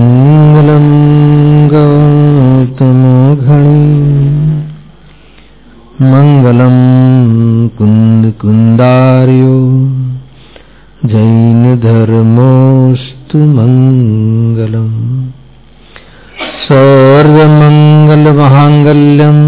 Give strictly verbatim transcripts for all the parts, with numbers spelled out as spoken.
મંગલં ગૌતમોઘણી મંગલં કુંદ કુંદાર્યો જૈન ધર્મોસ્તુ મંગલમ સર્વમંગલ મહાંગલ્યમ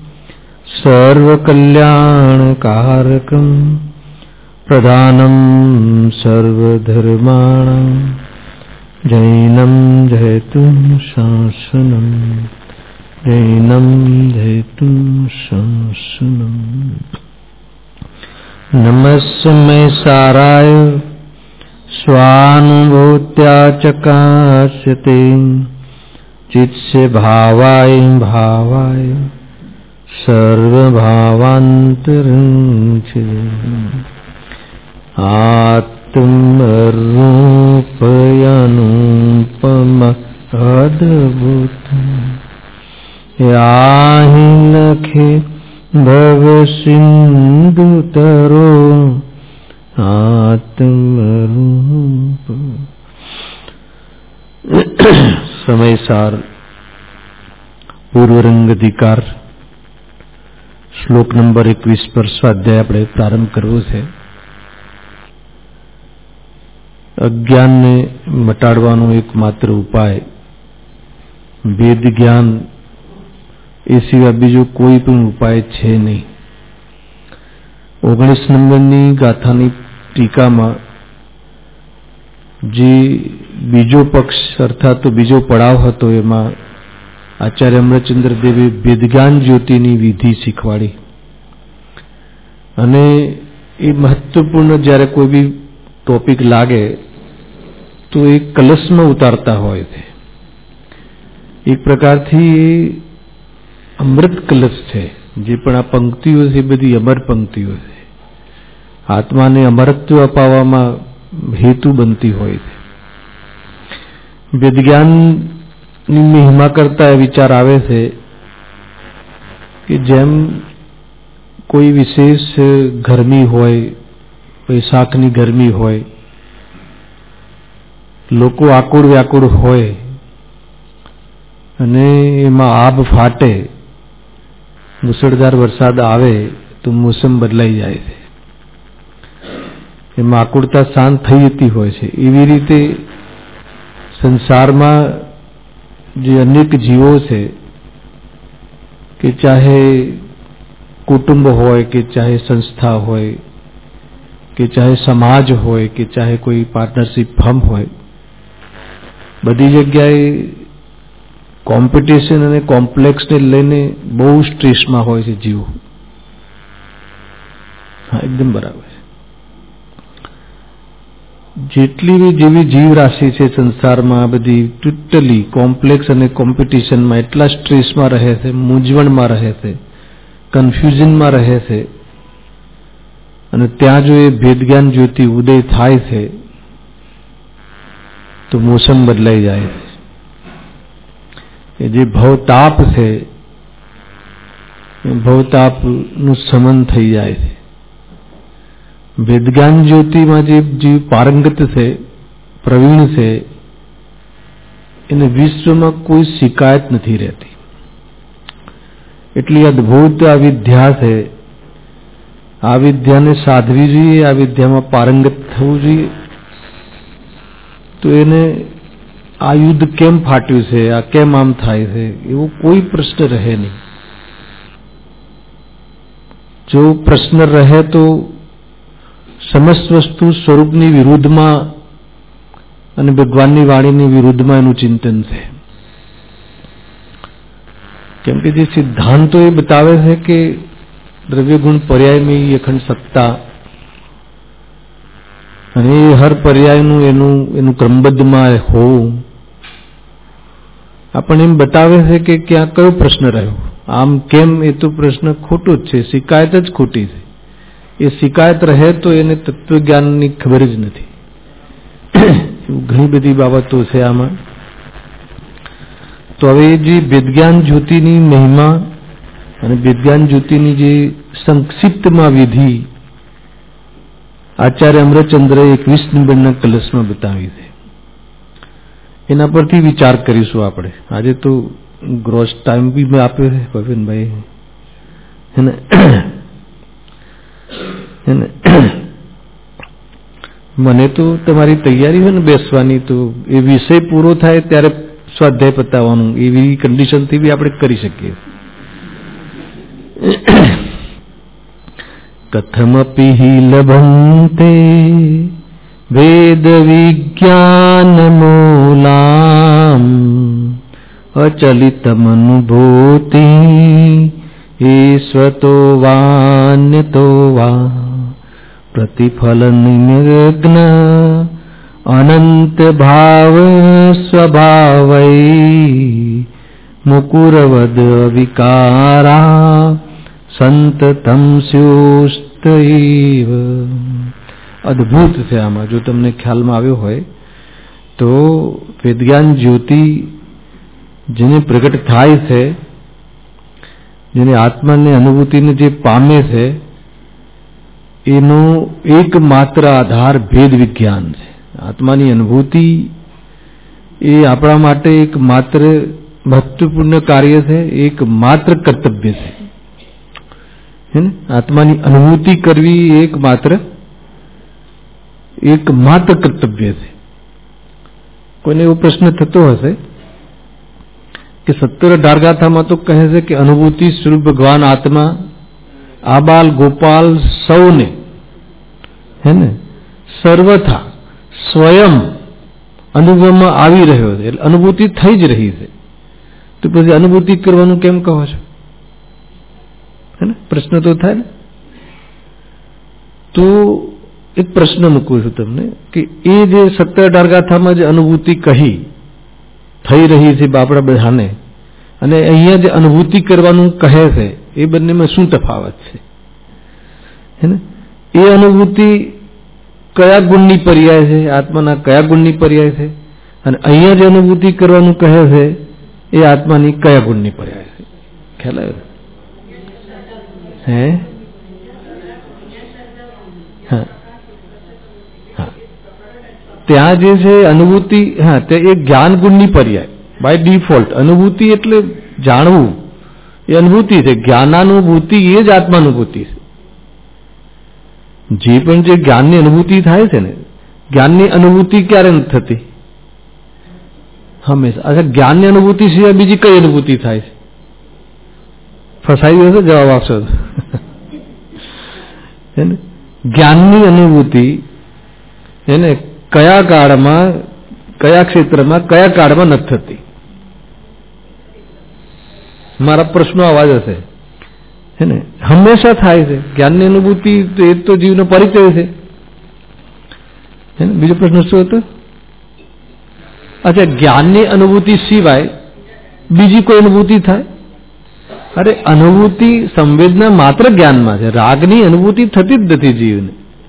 સર્વકલ્યાણકારકમ પ્રધાનમ સર્વધર્માણાં જૈનમ જયતુ શાસનમ જૈનમ જયતુ શાસનમ. નમસ્મૈ સારાય સ્વાનુભૂત્યા ચકાસ્યતે ચિત્સે ભાવાય ભાવાય સર્વભાવાંતરંચે આત્મરૂપયનુપમ અદ્ભુત યાહિ લખે ભવ સિંધુ તરો આત્મરૂપ. સમયસાર પૂર્વરંગ અધિકાર શ્લોક નંબર એકવીસ પર સ્વાધ્યાય આપણે પ્રારંભ કરવો છે. અજ્ઞાનને મટાડવાનો એકમાત્ર ઉપાય વેદ જ્ઞાન, એ સિવાય બીજો કોઈ પણ ઉપાય છે નહીં. ઓગણીસ નંબરની ગાથાની ટીકામાં જે બીજો પક્ષ અર્થાત તો બીજો પડાવ હતો, એમાં આચાર્ય અમરચંદ્ર દેવે વેદજ્ઞાન જ્યોતિની વિધિ શીખવાડી. અને એ મહત્વપૂર્ણ જ્યારે કોઈ બી ટોપિક લાગે તો એ કલશમાં ઉતારતા હોય છે. એક પ્રકારથી અમૃત કલશ છે. જે પણ આ પંક્તિઓ છે એ બધી અમર પંક્તિઓ છે. આત્માને અમરત્વ અપાવવામાં હેતુ બનતી હોય છે. વેદજ્ઞાનની મહિમા કરતા એ વિચાર આવે છે કે જેમ કોઈ વિશેષ ગરમી હોય, વૈશાખની ગરમી હોય, લોકો આકુળ વ્યાકુળ હોય અને એમાં આભ ફાટે, મુસળધાર વરસાદ આવે તો મોસમ બદલાઈ જાય છે, એમાં આકુળતા શાંત થઈ જતી હોય છે. એવી રીતે સંસારમાં જે અનેક જીવો છે, કે ચાહે કુટુંબ હોય, કે ચાહે સંસ્થા હોય, કે ચાહે સમાજ હોય, કે ચાહે કોઈ પાર્ટનરશિપ ફર્મ હોય, બધી જગ્યાએ કોમ્પિટિશન અને કોમ્પ્લેક્સને લઈને બહુ સ્ટ્રેસમાં હોય છે જીવો. હા, એકદમ બરાબર. જેટલી બી જેવી જીવ રાશિ છે સંસારમાં, બધી ટોટલી કોમ્પ્લેક્સ અને કોમ્પિટિશનમાં એટલા સ્ટ્રેસમાં રહે છે, મૂંઝવણમાં રહે છે, કન્ફ્યુઝનમાં રહે છે. અને ત્યાં જો એ ભેદજ્ઞાન જ્યોતિ ઉદય થાય છે તો મોસમ બદલાઈ જાય છે. એ જે ભવતાપ છે એ ભવતાપનું શમન થઈ જાય છે. વેદજ્ઞાન જ્યોતિમાં જે જીવ પારંગત છે, પ્રવીણ છે, એને વિશ્વમાં કોઈ શિકાયત નથી રહેતી. એટલી અદ્ભુત આ વિદ્યા છે. આ વિદ્યાને સાધવી જોઈએ, આ વિદ્યામાં પારંગત થવું જોઈએ. તો એને આ યુદ્ધ કેમ ફાટ્યું છે, આ કેમ આમ થાય છે, એવો કોઈ પ્રશ્ન રહે નહીં. જો પ્રશ્ન રહે તો સમસ્ત વસ્તુ સ્વરૂપની વિરુદ્ધમાં અને ભગવાનની વાણીની વિરુદ્ધમાં એનું ચિંતન છે. કેમ કે જે સિદ્ધાંતો એ બતાવે છે કે દ્રવ્ય ગુણ પર્યાયની અખંડ સત્તા, અને એ હર પર્યાયનું એનું એનું ક્રમબદ્ધમાં હોવું, આપણને એમ બતાવે છે કે ક્યાં કયો પ્રશ્ન રહ્યો, આમ કેમ, એ તો પ્રશ્ન ખોટો જ છે, શિકાયત જ ખોટી છે. એ શિકાયત રહે તો એને તત્વજ્ઞાનની ખબર જ નથી. ઘણી બધી બાબતો છે આમાં. તો હવે જે વેદજ્ઞાન જ્યોતિની મહિમા અને વેદજ્ઞાન જ્યોતિની જે સંક્ષિપ્તમાં વિધિ આચાર્ય અમરચંદ્રએ એકવીસ નંબરના કલશમાં બતાવી છે. એના પરથી વિચાર કરીશું આપણે. આજે તો ગ્રોસ ટાઈમ બી મેં આપ્યો છે ભવિનભાઈ, એને એને મને તો તમારી તૈયારી હોય ને બેસવાની, તો એ વિષય પૂરો થાય ત્યારે સ્વાધ્યાય પતાવવાનું, એવી કન્ડિશનથી બી આપણે કરી શકીએ. કથમપિ લભંતે વેદ વિજ્ઞાન મૂલામ અચલિતમનુભૂતિ ઈશ્વતો વાન્યતો વા પ્રતિફલ નિમ્ન અનંત ભાવ સ્વભાવૈ મુકુરવદ વિકારા સંતતમ સ્યુસ્તૈવ. અદ્ભુત છે આમાં. જો તમને ખ્યાલમાં આવ્યો હોય તો વેદજ્ઞાન જ્યોતિ જેને પ્રગટ થાય છે, જેને આત્માની અનુભૂતિને જે પામે છે, એનો એકમાત્ર આધાર ભેદ વિજ્ઞાન છે. આત્માની અનુભૂતિ એ આપણા માટે એક માત્ર મહત્વપૂર્ણ કાર્ય છે, એક માત્ર કર્તવ્ય છે. આત્માની અનુભૂતિ કરવી એક માત્ર એક માત્ર કર્તવ્ય છે. કોઈને એવો પ્રશ્ન થતો હશે કે સત્તર અઢાર ગાથામાં તો કહે છે કે અનુભૂતિ સ્વરૂપ ભગવાન આત્મા આબાલ ગોપાલ સૌને હે ને સર્વથા સ્વયં અનુભવમાં આવી રહ્યો છે, એટલે અનુભૂતિ થઈ જ રહી છે. તો પછી અનુભૂતિ કરવાનું કેમ કહો છો? હે ને પ્રશ્ન તો થાય ને. તો એક પ્રશ્ન મૂકું છું તમને કે એ જે સત્તર અઢાર ગાથામાં જે અનુભૂતિ કહી થઈ રહી છે આપણા બધાને, અને અહીંયા જે અનુભૂતિ કરવાનું કહે છે, એ બંનેમાં શું તફાવત છે? હે ને એ અનુભૂતિ કયા ગુણની પર્યાય છે, આત્માના કયા ગુણની પર્યાય છે, અને અહીંયા જે અનુભૂતિ કરવાનું કહે છે એ આત્માની કયા ગુણની પર્યાય છે? ખ્યાલ આવ્યો? હે હા હા ત્યાં જે છે અનુભૂતિ, હા તે એક જ્ઞાન ગુણની પર્યાય બાય ડિફોલ્ટ. અનુભૂતિ એટલે જાણવું, એ અનુભૂતિ છે. જ્ઞાનાનુભૂતિ એ જ આત્માનુભૂતિ છે. જે પણ જે જ્ઞાનની અનુભૂતિ થાય છે ને, જ્ઞાનની અનુભૂતિ ક્યારે નથી થતી? હંમેશા. અચ્છા, જ્ઞાનની અનુભૂતિ સિવાય બીજી કઈ અનુભૂતિ થાય છે? ફસાઈ જશે, જવાબ આપશો. એને જ્ઞાનની અનુભૂતિ એને કયા કાળમાં, કયા ક્ષેત્રમાં, કયા કાળમાં નથી થતી? મારા પ્રશ્નો આવા જ હશે. હે ને હંમેશા થાય છે. જ્ઞાનની અનુભૂતિ એ તો જીવનો પરિચય છે. બીજો પ્રશ્ન શું હતો? અચ્છા, જ્ઞાનની અનુભૂતિ સિવાય બીજી કોઈ અનુભૂતિ થાય? અરે અનુભૂતિ સંવેદના માત્ર જ્ઞાનમાં છે. રાગની અનુભૂતિ થતી જ નથી જીવને.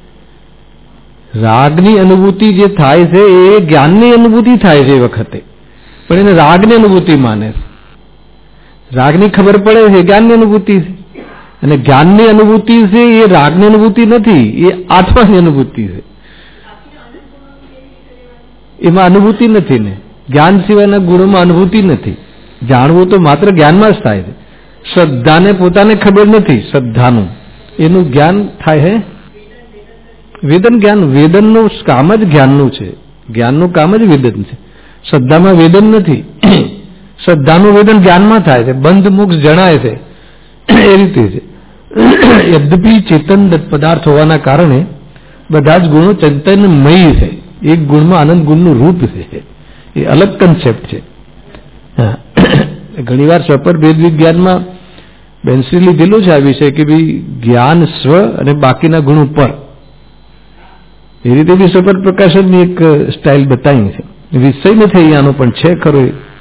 રાગની અનુભૂતિ જે થાય છે એ જ્ઞાનની અનુભૂતિ થાય છે એ વખતે, પણ એને રાગની અનુભૂતિ માને છે. રાગની ખબર પડે છે જ્ઞાનની અનુભૂતિ છે, અને જ્ઞાનની અનુભૂતિ છે એ રાગની અનુભૂતિ નથી, એ આત્માની અનુભૂતિ છે. એમાં અનુભૂતિ નથી ને. જ્ઞાન સિવાયના ગુણોમાં અનુભૂતિ નથી. જાણવું તો માત્ર જ્ઞાનમાં જ થાય છે. શ્રદ્ધાને પોતાને ખબર નથી, શ્રદ્ધાનું એનું જ્ઞાન થાય હે વેદન જ્ઞાન. વેદનનું કામ જ જ્ઞાનનું છે. જ્ઞાનનું કામ જ વેદન છે. શ્રદ્ધામાં વેદન નથી. શ્રદ્ધાનું વેદન જ્ઞાનમાં થાય છે. બંધ મોક્ષ જણાય છે એ રીતે છે. યદ્યપિ ચેતન પદાર્થ હોવાના કારણે બધા જ ગુણો ચૈતન્યમય છે. એક ગુણમાં આનંદ ગુણનું રૂપ છે. એ અલગ કન્સેપ્ટ છે. ઘણી વાર સ્વપર ભેદ વિજ્ઞાનમાં બેન્સી લીધેલું છે આ વિષય કે ભાઈ જ્ઞાન સ્વ અને બાકીના ગુણ ઉપર. એ રીતે બી સ્વપર પ્રકાશનની એક સ્ટાઇલ બતાવી છે. વિષય નથી અહીંયાનો પણ છે ખરો.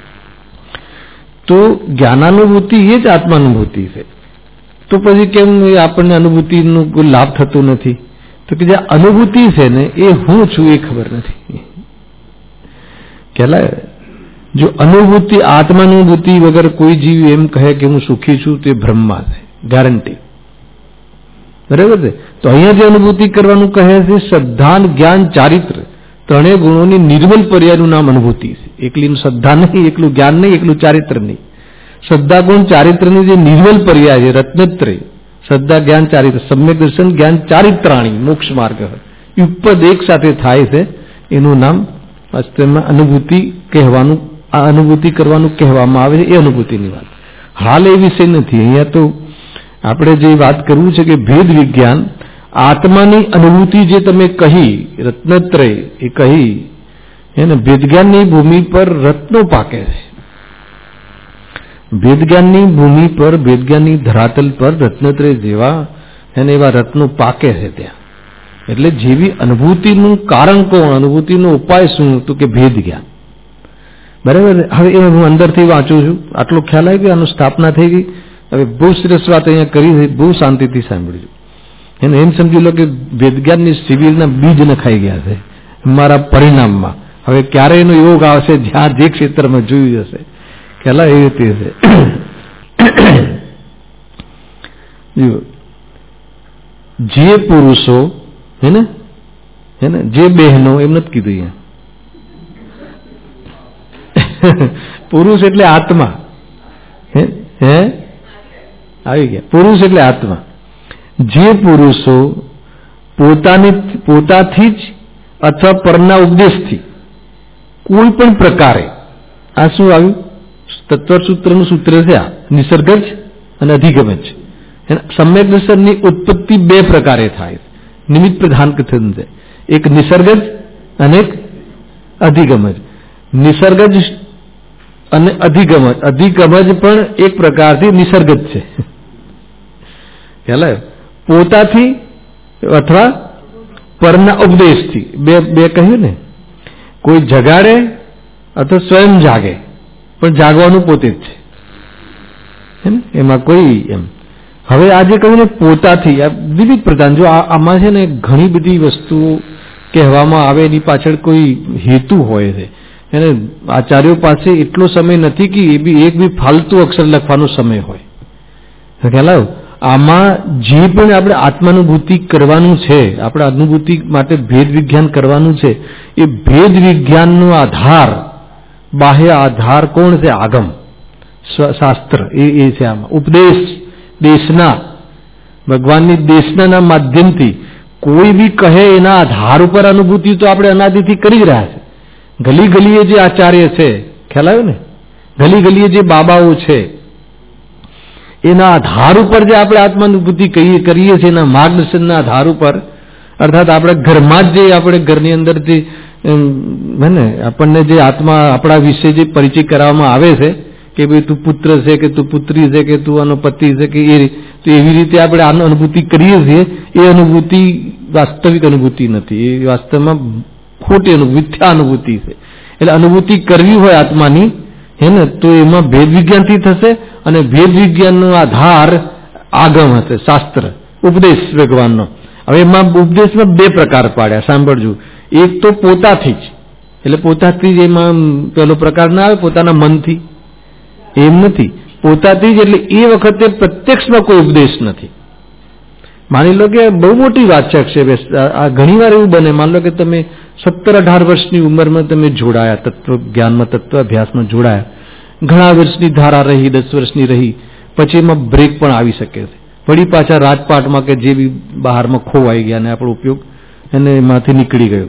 તો જ્ઞાનાનુભૂતિ એ જ આત્માનુભૂતિ છે. તો પછી કેમ આપણને અનુભૂતિનું કોઈ લાભ થતો નથી? તો કે જે અનુભૂતિ છે ને એ હું છું એ ખબર નથી. કેલા જો અનુભૂતિ, આત્માનુભૂતિ વગર કોઈ જીવ એમ કહે કે હું સુખી છું, તે ભ્રમમાં છે, ગેરંટી. બરાબર છે? તો અહીંયા જે અનુભૂતિ કરવાનું કહે છે, શ્રદ્ધા, જ્ઞાન, ચારિત્ર ત્રણેય ગુણોની નિર્મલ પર્યાયનું નામ અનુભૂતિ છે. એકલી શ્રદ્ધા નહીં, એકલું જ્ઞાન નહીં, એકલું ચારિત્ર નહીં. શ્રદ્ધા ગુણ ચારિત્રની જે નિર્મલ પર્યાય છે રત્નત્રય, શ્રદ્ધા જ્ઞાન ચારિત્ર, સમ્યક દર્શન જ્ઞાન ચારિત્રાણી મોક્ષ માર્ગ યુગપદ એક સાથે થાય છે. એનું નામ વાસ્તવમાં અનુભૂતિ કહેવાનું, આ અનુભૂતિ કરવાનું કહેવામાં આવે છે. એ અનુભૂતિની વાત હાલ એ વિષય નથી. અહીંયા તો આપણે જે વાત કરવું છે કે ભેદ વિજ્ઞાન આત્માની અનુભૂતિ જે તમે કહી રત્નત્રય એ કહી એને ભેદજ્ઞાનની ભૂમિ પર રત્નો પાકે છે. ભેદજ્ઞાનની ભૂમિ પર, ભેદજ્ઞાનની ધરાતલ પર રત્નત્રય જેવા એને એવા રત્નો પાકે છે ત્યાં. એટલે જેવી અનુભૂતિનું કારણ કોણ, અનુભૂતિનો ઉપાય શું, તો કે ભેદ જ્ઞાન. બરાબર. હવે એ હું અંદરથી વાંચું છું, આટલો ખ્યાલ આવી ગયો, આનું સ્થાપના થઈ ગઈ. હવે બહુ સરસ વાત અહીંયા કરી છે, બહુ શાંતિથી સાંભળ્યું. એને એમ સમજી લો કે વેદજ્ઞાનની શિબિરના બીજ નખાઈ ગયા છે મારા પરિણામમાં. હવે ક્યારે એનો યોગ આવશે, જ્યાં જે ક્ષેત્રમાં જોયું જશે ખ્યાલ એ રીતે છે. જે પુરુષો હે ને હે ને જે બહેનો, એમ નથી કીધું અહીંયા. પુરુષ એટલે આત્મા, હે હે આવી ગયા. પુરુષ એટલે આત્મા. જે પુરુષો પોતાની પોતાથી જ અથવા પરના ઉપદેશથી કોઈ પણ પ્રકારે, આ શું આવ્યું તત્વસૂત્રનું સૂત્ર છે, આ નિસર્ગજ અને અધિગમજ. સમ્યક દર્શનની ઉત્પત્તિ બે પ્રકારે થાય, નિમિત્ત પ્રધાન કથન છે. એક નિસર્ગજ અને એક અધિગમજ. નિસર્ગજ અને અધિગમજ, અધિગમજ પણ એક પ્રકારથી નિસર્ગજ છે. ખ્યાલ પોતાથી અથવા પરના ઉપદેશથી બે બે કહ્યું ને. કોઈ જગાડે અથવા સ્વયં જાગે, પણ જાગવાનું પોતે જ છે, એમાં કોઈ એમ. હવે આજે કહ્યું ને પોતાથી, આ વિવિધ પ્રધાન. જો આમાં છે ને ઘણી બધી વસ્તુઓ કહેવામાં આવે, એની પાછળ કોઈ હેતુ હોય છે. એને આચાર્યો પાસે એટલો સમય નથી કે એ બી એક બી ફાલતુ અક્ષર લખવાનો સમય હોય. ખ્યાલ આવ્યો? આમાં જે પણ આપણે આત્માનુભૂતિ કરવાનું છે, આપણે અનુભૂતિ માટે ભેદ વિજ્ઞાન કરવાનું છે, એ ભેદ વિજ્ઞાનનો આધાર, બાહ્ય આધાર કોણ છે? આગમ શાસ્ત્ર. એ એ છે આમાં ઉપદેશ, દેશના, ભગવાનની દેશના માધ્યમથી કોઈ બી કહે એના આધાર ઉપર અનુભૂતિ તો આપણે અનાદિથી કરી રહ્યા છે. ગલી ગલીએ જે આચાર્ય છે, ખ્યાલ આવ્યો ને, ગલી ગલીએ જે બાબાઓ છે, એના આધાર ઉપર જે આપણે આત્માનુભૂતિ કરીએ છીએ, એના માર્ગદર્શનના આધાર ઉપર, અર્થાત આપણે ઘરમાં જ જે આપણે ઘરની અંદર જે ને આપણને જે આત્મા આપણા વિશે જે પરિચય કરાવવામાં આવે છે કે ભાઈ તું પુત્ર છે કે તું પુત્રી છે કે તું આનો પતિ છે કે એ તો એવી રીતે આપણે આનો અનુભૂતિ કરીએ છીએ. એ અનુભૂતિ વાસ્તવિક અનુભૂતિ નથી, એ વાસ્તવમાં ખોટી અનુભૂતિ, મિથ્યા અનુભૂતિ છે. એટલે અનુભૂતિ કરવી હોય આત્માની હે ને, તો એમાં ભેદ વિજ્ઞાનથી થશે. અને ભેદ વિજ્ઞાનનો આધાર આગમ હશે, શાસ્ત્ર, ઉપદેશ ભગવાનનો. હવે એમાં ઉપદેશમાં બે પ્રકાર પાડ્યા, સાંભળજો. એક તો પોતાથી જ, એટલે પોતાથી જ એમાં પેલો પ્રકાર ના આવે પોતાના મનથી, એમ નથી. પોતાથી જ એટલે એ વખતે પ્રત્યક્ષમાં કોઈ ઉપદેશ નથી. માની લો કે બહુ મોટી વાચક છે, આ ઘણી વાર એવું બને, માની લો કે તમે સત્તર અઢાર વર્ષની ઉંમરમાં તમે જોડાયા, તત્વ જ્ઞાનમાં, તત્વ અભ્યાસમાં જોડાયા, ઘણા વર્ષની ધારા રહી, દસ વર્ષની રહી, પછી એમાં બ્રેક પણ આવી શકે છે. વળી પાછા રાજપાટમાં કે જે બી બહારમાં ખોવાઈ ગયા અને આપણો ઉપયોગ એને એમાંથી નીકળી ગયો.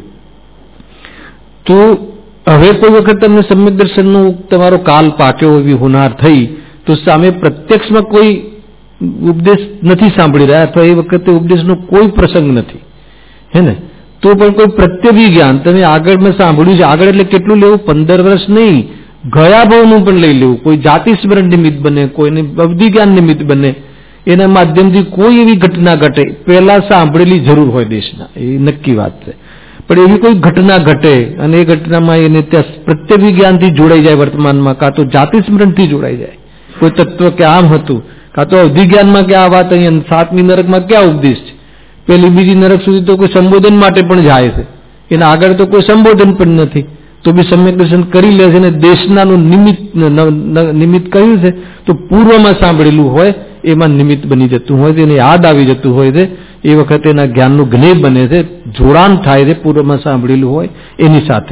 તો હવે કોઈ વખત તમને સમ્યક દર્શનનો તમારો કાલ પાક્યો, એવી હુનાર થઈ, તો સામે પ્રત્યક્ષમાં કોઈ ઉપદેશ નથી સાંભળી રહ્યા, અથવા એ વખતે ઉપદેશનો કોઈ પ્રસંગ નથી, હે ને, તો પણ કોઈ પ્રત્યભી જ્ઞાન તમે આગળમાં સાંભળ્યું છે. આગળ એટલે કેટલું લેવું? પંદર વર્ષ નહીં, ગયા ભાવનું પણ લઈ લેવું. કોઈ જાતિ સ્મરણ નિમિત્ત બને, કોઈને અવધિ જ્ઞાન નિમિત્ત બને, એના માધ્યમથી કોઈ એવી ઘટના ઘટે, પહેલા સાંભળેલી જરૂર હોય દેશના, એ નક્કી વાત છે. પણ એવી કોઈ ઘટના ઘટે અને એ ઘટનામાં એને ત્યાં પ્રત્યભી જ્ઞાનથી જોડાઈ જાય, વર્તમાનમાં કાં તો જાતિ સ્મરણથી જોડાઈ જાય, કોઈ તત્વ કે આમ હતું, કાં તો અવધિ જ્ઞાનમાં કે આ વાત અહીંયા સાતમી નરકમાં ક્યાં ઉપદેશ છે, પેલી બીજી નરક સુધી તો કોઈ સંબોધન માટે પણ જાય છે, એના આગળ તો કોઈ સંબોધન પણ નથી, તો બી સમ્યક દર્શન કરી લે છે. અને દેશનાનું નિમિત્ત નિમિત્ત કહ્યું છે, તો પૂર્વમાં સાંભળેલું હોય એમાં નિમિત્ત બની જતું હોય છે, એને યાદ આવી જતું હોય છે. એ વખતે એના જ્ઞાનનું જ્ઞેય બને છે, જોડાણ થાય છે પૂર્વમાં સાંભળેલું હોય એની સાથે.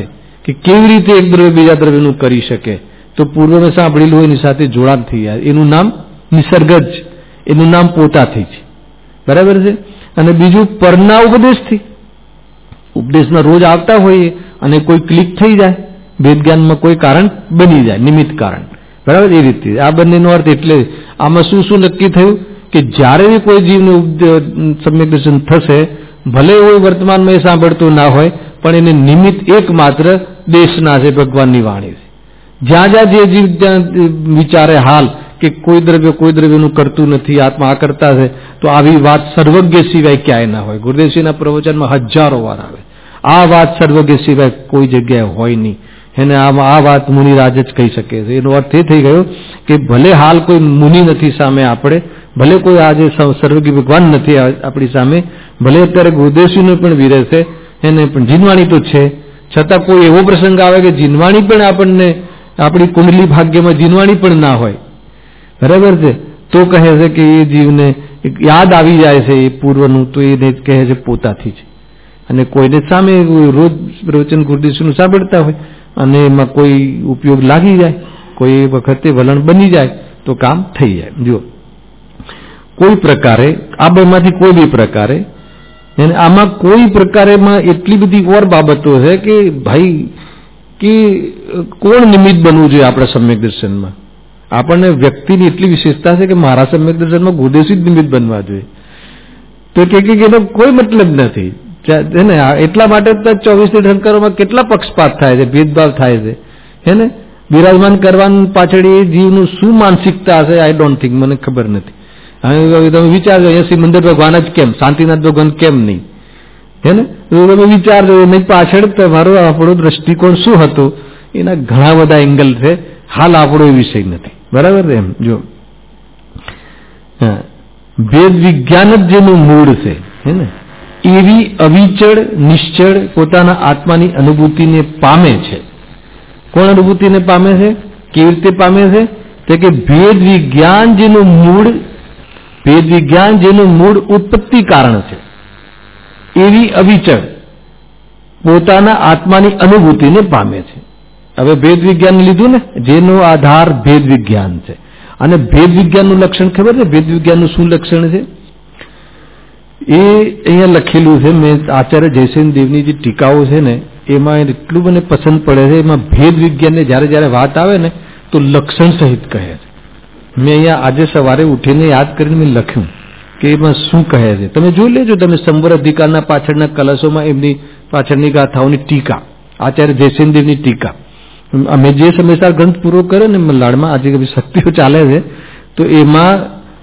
કે કેવી રીતે એક દ્રવ્ય બીજા દ્રવ્યનું કરી શકે. તો પૂર્વ મેં સાંભળેલું હોય એની સાથે જોડાણ થઈ જાય. એનું નામ નિસર્ગ જ, એનું નામ પોતાથી છે. બરાબર છે. અને બીજું પરના ઉપદેશથી, ઉપદેશમાં રોજ આવતા હોઈએ અને કોઈ ક્લિક થઈ જાય, વેદ જ્ઞાનમાં કોઈ કારણ બની જાય, નિમિત્ત કારણ. બરાબર. એ રીતે આ બંનેનો અર્થ એટલે આમાં શું શું નક્કી થયું કે જ્યારે કોઈ જીવને સમ્યક દર્શન થશે, ભલે કોઈ વર્તમાનમાં એ સાંભળતો ના હોય, પણ એને નિમિત્ત એકમાત્ર દેશના છે, ભગવાનની વાણી છે. જ્યાં જ્યાં જે જીવ ત્યાં વિચારે હાલ કે કોઈ દ્રવ્ય કોઈ દ્રવ્યનું કરતું નથી, આત્મા આ કરતા છે, તો આવી વાત સર્વજ્ઞ સિવાય ક્યાંય ના હોય. ગુરુદેવસિંહના પ્રવચનમાં હજારો વાર આવે. આ વાત સર્વજ્ઞ સિવાય કોઈ જગ્યાએ હોય નહીં. એને આ વાત મુનિરાજ જ કહી શકે છે. એનો અર્થ એ થઈ ગયો કે ભલે હાલ કોઈ મુનિ નથી સામે આપણે, ભલે કોઈ આજે સર્વજ્ઞ ભગવાન નથી આપણી સામે, ભલે અત્યારે ગુરુદેવસિંહનો પણ વિરહ છે, એને પણ જીનવાણી તો છે, છતાં કોઈ એવો પ્રસંગ આવે કે જીનવાણી પણ આપણને આપણી કુંડલી ભાગ્યમાં જીનવાણી પણ ના હોય. બરાબર છે. તો કહે છે કે એ જીવને યાદ આવી જાય છે એ પૂર્વનું, તો એને કહે છે પોતાથી છે. અને કોઈને સામે રોજ પ્રવચન ગુરુદેવસિંહનું સાંભળતા હોય અને એમાં કોઈ ઉપયોગ લાગી જાય, કોઈ વખતે વલણ બની જાય, તો કામ થઈ જાય. જો કોઈ પ્રકારે આ બેમાંથી કોઈ બી પ્રકારે, અને આમાં કોઈ પ્રકારેમાં એટલી બધી ઓર બાબતો છે કે ભાઈ કે કોણ નિમિત્ત બનવું જોઈએ આપણા સમ્યક દર્શનમાં. આપણને વ્યક્તિની એટલી વિશેષતા છે કે મારા સમ્યક દર્શનમાં ગુરુદેવસિંહ જ નિમિત્ત બનવા જોઈએ. તો કે એનો કોઈ મતલબ નથી. ને એટલા માટે ચોવીસ તીર્થંકરોમાં કેટલા પક્ષપાત થાય છે, ભેદભાવ થાય છે. હે ને બિરાજમાન કરવાનું પાછળ એ જીવનું શું માનસિકતા હશે, આઈ ડોન્ટ થિંક, મને ખબર નથી. તમે વિચારજો, અહીંયા સિમંદર ભગવાન જ કેમ, શાંતિનાથ ભગવાન કેમ નહીં? હે ને તમે વિચારજો, નહીં પાછળ તમારો આપણો દ્રષ્ટિકોણ શું હતો, એના ઘણા બધા એંગલ છે. હાલ આપણો એ વિષય નથી. બરાબર. એમ જો ભેદ વિજ્ઞાન જ જેનું મૂળ છે, હે ને એવી અવિચળ નિશ્ચળ પોતાના આત્માની અનુભૂતિને પામે છે. કોણ અનુભૂતિને પામે છે? કેવી રીતે પામે છે? તો કે ભેદ વિજ્ઞાન જેનું મૂળ, ભેદ વિજ્ઞાન જેનું મૂળ ઉત્પત્તિ કારણ છે, એવી અવિચળ પોતાના આત્માની અનુભૂતિને પામે છે. હવે ભેદ વિજ્ઞાન લીધું ને, જેનો આધાર ભેદ વિજ્ઞાન છે. અને ભેદ વિજ્ઞાનનું લક્ષણ ખબર છે? ભેદ વિજ્ઞાનનું શું લક્ષણ છે એ અહીંયા લખેલું છે. મેં આચાર્ય જયસેન દેવની જે ટીકાઓ છે ને, એમાં એટલું મને પસંદ પડે છે. એમાં ભેદ વિજ્ઞાનને જ્યારે જ્યારે વાત આવે ને તો લક્ષણ સહિત કહે છે. મેં અહીંયા આજે સવારે ઉઠીને યાદ કરીને મેં લખ્યું કે એમાં શું કહે છે. તમે જોઈ લેજો, તમે સંવર અધિકારના પાછળના કલશોમાં એમની પાછળની ગાથાઓની ટીકા, આચાર્ય જયસેન દેવની ટીકા, અમે જે સમયસાર ગ્રંથ પૂરો કર્યો ને મલાડમાં, આજે કભી શક્તિઓ ચાલે છે, તો એમાં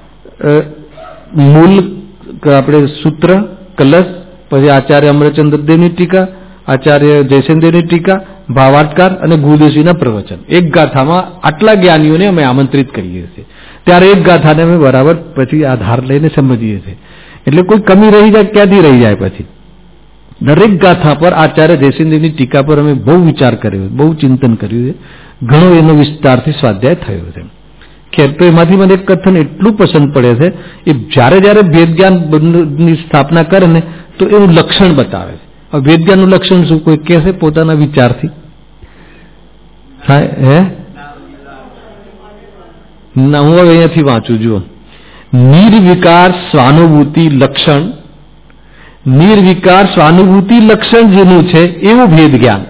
મૂળ આપણે સૂત્ર, કલશ, પછી આચાર્ય અમરચંદ્ર દેવની ટીકા, આચાર્ય જયસેન દેવની ટીકા, ભાવાર્થકાર અને ગુરુદેવસિંહના પ્રવચન, એક ગાથામાં આટલા જ્ઞાનીઓને અમે આમંત્રિત કરીએ છીએ. ત્યારે એક ગાથાને અમે બરાબર પછી આધાર લઈને સમજીએ છીએ. એટલે કોઈ કમી રહી જાય, ક્યાંથી રહી જાય. પછી દરેક ગાથા પર આચાર્ય જયસેન દેવની ટીકા પર અમે બહુ વિચાર કર્યો, બહુ ચિંતન કર્યું છે, ઘણો એનો વિસ્તારથી સ્વાધ્યાય થયો છે. ખેર તો એમાંથી મને એક કથન એટલું પસંદ પડે છે, એ જ્યારે જ્યારે ભેદ જ્ઞાનની સ્થાપના કરે ને તો એનું લક્ષણ બતાવે છે. હવે ભેદ જ્ઞાનનું લક્ષણ શું? કોઈ કહેશે પોતાના વિચારથી? હે ના, હું હવે અહીંયાથી વાંચું. જુઓ, નિર્વિકાર સ્વાનુભૂતિ લક્ષણ, નિર્વિકાર સ્વાનુભૂતિ લક્ષણ જેનું છે એવું ભેદ જ્ઞાન.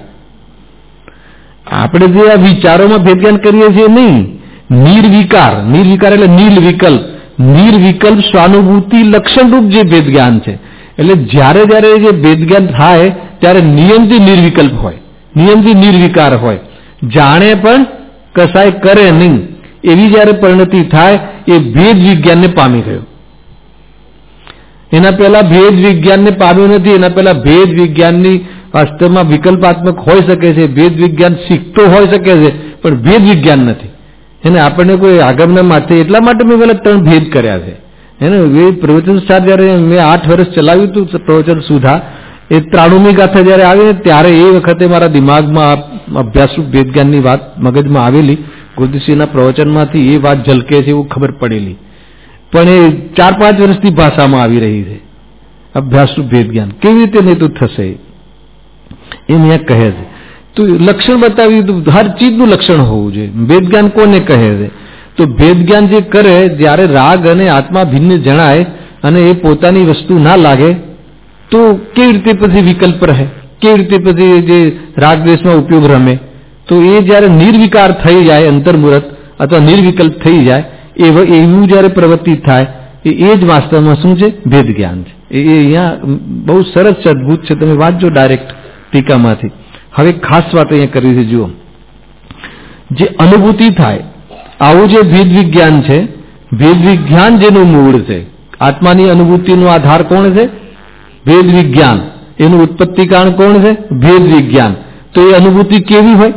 આપણે જે આ વિચારોમાં ભેદ જ્ઞાન કરીએ છીએ નહીં, નિર્વિકાર, નિર્વિકાર એટલે નિર્વિકલ્પ, નિર્વિકલ્પ સ્વાનુભૂતિ લક્ષણ રૂપ જે ભેદ જ્ઞાન છે. એટલે જ્યારે જ્યારે જે ભેદ જ્ઞાન થાય ત્યારે નિયમથી નિર્વિકલ્પ હોય, નિયમથી નિર્વિકાર હોય, જાણે પણ કસાય કરે નહીં એવી જ્યારે પરિણતિ થાય એ ભેદ વિજ્ઞાનને પામી ગયો. એના પહેલા ભેદ વિજ્ઞાનને પામ્યું નથી. એના પહેલા ભેદ વિજ્ઞાનની વાસ્તવમાં વિકલ્પાત્મક હોઈ શકે છે, ભેદ વિજ્ઞાન શીખતો હોઈ શકે છે, પણ ભેદ વિજ્ઞાન નથી. એને આપણને કોઈ આગમના માટે, એટલા માટે મેં પેલા ત્રણ ભેદ કર્યા છે. એને એ પ્રવચન સાર જયારે મેં આઠ વર્ષ ચલાવ્યું હતું પ્રવચન સુધા, એ ત્રાણુમી ગાથા જયારે આવી ને ત્યારે એ વખતે મારા દિમાગમાં અભ્યાસરૂપ ભેદ જ્ઞાનની વાત મગજમાં આવેલી. ગુરુદેવસિંહના પ્રવચનમાંથી એ વાત ઝલકે છે એવું ખબર પડેલી, પણ એ ચાર પાંચ વર્ષથી ભાષામાં આવી રહી છે. અભ્યાસરૂપ ભેદ જ્ઞાન કેવી રીતે નહીં તો થશે એમ અહીંયા કહે છે તો લક્ષણ બતાવ્યું તો હર ચીજનું લક્ષણ હોવું જોઈએ. ભેદ જ્ઞાન કોને કહે છે? તો ભેદ જ્ઞાન જે કરે, જ્યારે રાગ અને આત્મા ભિન્ન જણાય અને એ પોતાની વસ્તુ ના લાગે, તો કેવી રીતે પછી વિકલ્પ રહે? કેવી રીતે પછી જે રાગદ્વેષમાં ઉપયોગ રમે? તો એ જ્યારે નિર્વિકાર થઈ જાય, અંતર્મુહૂર્ત અથવા નિર્વિકલ્પ થઈ જાય, એવું જ્યારે પ્રવૃત્તિ થાય, એ જ વાસ્તવમાં શું છે? ભેદ જ્ઞાન છે. એ અહીંયા બહુ સરસ છે, અદભુત છે. તમે વાંચજો ડાયરેક્ટ ટીકામાંથી. હવે ખાસ વાત અહીંયા કરવી છે. જુઓ, જે અનુભૂતિ થાય, આવું જે ભેદ વિજ્ઞાન છે, ભેદ વિજ્ઞાન જેનું મૂળ છે, આત્માની અનુભૂતિનો આધાર કોણ છે? ભેદ વિજ્ઞાન. એનું ઉત્પત્તિ કારણ કોણ છે? ભેદ વિજ્ઞાન. તો એ અનુભૂતિ કેવી હોય?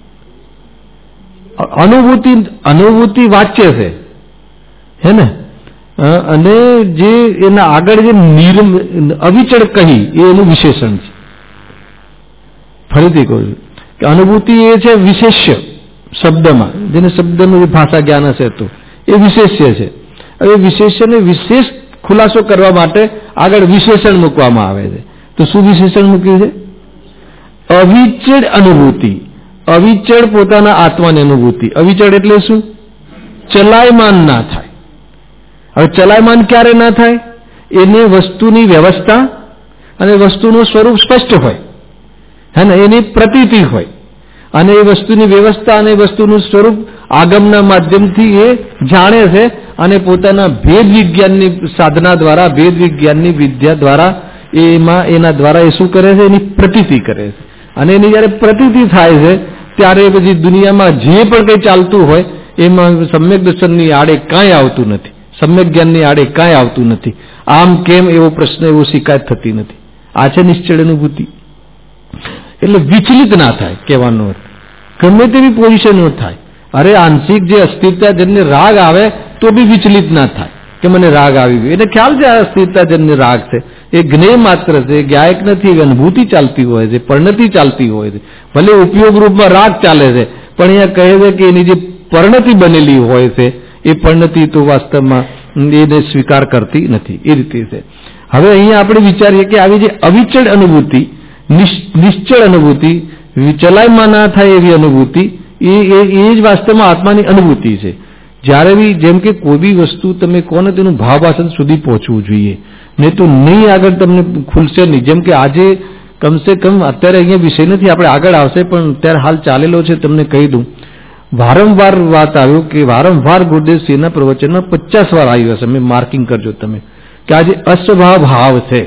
અનુભૂતિ અનુભૂતિ વાચ્ય છે, હે ને? અને જે એના આગળ જે નિર્મ અવિચળ કહી, એ એનું વિશેષણ છે. ફરીથી કહું છું કે અનુભૂતિ એ છે વિશેષ્ય શબ્દમાં, જેને શબ્દનું ભાષા જ્ઞાન હશે તો એ વિશેષ્ય છે. હવે વિશેષ્યને વિશેષ ખુલાસો કરવા માટે આગળ વિશેષણ મૂકવામાં આવે છે. તો શું વિશેષણ મૂક્યું છે? અવિચળ અનુભૂતિ. અવિચળ પોતાના આત્માની અનુભૂતિ. અવિચળ એટલે શું? ચલાયમાન ના થાય. હવે ચલાયમાન ક્યારે ના થાય? એને વસ્તુની વ્યવસ્થા અને વસ્તુનું સ્વરૂપ સ્પષ્ટ હોય, હે ને? એની પ્રતીતિ હોય, અને એ વસ્તુની વ્યવસ્થા અને વસ્તુનું સ્વરૂપ આગમના માધ્યમથી એ જાણે છે, અને પોતાના ભેદ વિજ્ઞાનની સાધના દ્વારા, ભેદ વિજ્ઞાનની વિદ્યા દ્વારા એમાં એના દ્વારા એ શું કરે છે? એની પ્રતીતિ કરે છે. અને એની જયારે પ્રતીતિ થાય છે, ત્યારે પછી દુનિયામાં જે પણ કંઈ ચાલતું હોય એમાં સમ્યક દર્શનની આડે કાંઈ આવતું નથી, સમ્યક જ્ઞાનની આડે કાંઈ આવતું નથી. આમ કેમ એવો પ્રશ્ન, એવો શિકાયત થતી નથી. આ છે નિશ્ચળ અનુભૂતિ. એટલે વિચલિત ના થાય કહેવાનો અર્થ. ગમે તેવી પોઝિશન થાય, અરે આંશિક જે અસ્થિરતાજન્ય રાગ આવે તો બી વિચલિત ના થાય કે મને રાગ આવી ગયો. એને ખ્યાલ છે આ અસ્થિરતાજન્ય રાગ છે, એ જ્ઞેય માત્ર છે, જ્ઞાયક નથી. એવી અનુભૂતિ ચાલતી હોય છે, પરિણતિ ચાલતી હોય છે. ભલે ઉપયોગ રૂપમાં રાગ ચાલે છે, પણ અહીંયા કહે છે કે એની જે પરિણતિ બનેલી હોય છે, એ પરિણતિ તો વાસ્તવમાં એને સ્વીકાર કરતી નથી. એ રીતે છે. હવે અહીંયા આપણે વિચારીએ કે આવી જે અવિચળ અનુભૂતિ, નિશ્ચળ અનુભૂતિ, ચલાયમાં ના થાય એવી અનુભૂતિ, એ એ જ વાસ્તવમાં આત્માની અનુભૂતિ છે. જ્યારે બી જેમ કે કોઈ બી વસ્તુ તમે કોને તેનું ભાવભાષણ સુધી પહોંચવું જોઈએ, નહીં તો નહીં આગળ તમને ખુલશે નહીં. જેમ કે આજે કમસે કમ અત્યારે અહીંયા વિષય નથી, આપણે આગળ આવશે, પણ અત્યારે હાલ ચાલેલો છે. તમને કહી દઉં, વારંવાર વાત આવ્યું કે વારંવાર ગુરુદેવસિંહના પ્રવચનમાં પચાસ વાર આવ્યું હશે, મેં માર્કિંગ કરજો તમે, કે આ જે અસ્વભાવ ભાવ છે,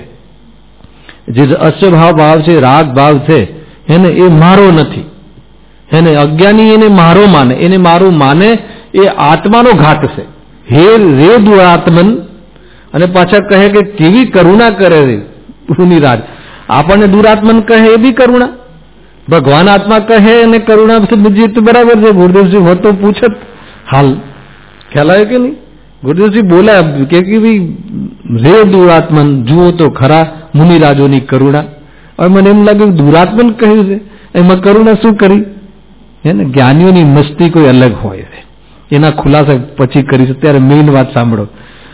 જે અસ્વભાવ ભાવ છે, રાગ ભાવ છે, એને એ મારો નથી. એને અજ્ઞાની એને મારો માને, એને મારું માને, એ આત્માનો ઘાત છે. હે રે દુરાત્મન. અને પાછા કહે કે કેવી કરુણા કરે છે મુનિરાજ. આપણને દુરાત્મન કહે એ બી કરુણા, ભગવાન આત્મા કહે અને કરુણા તો બરાબર છે. ગુરુદેવસિંહ હોત તો પૂછત હાલ, ખ્યાલ આવ્યો કે નહીં? ગુરુદેવસિંહ બોલ્યા કે ભાઈ રે દુરાત્મન, જુઓ તો ખરા મુનિરાજોની કરુણા. હવે મને એમ લાગ્યું દુરાત્મન કહ્યું છે, એમાં કરુણા શું કરી? હે ને? જ્ઞાનીઓની મસ્તી કોઈ અલગ હોય છે, એના ખુલાસા પછી કરીશ. અત્યારે મેઇન વાત સાંભળો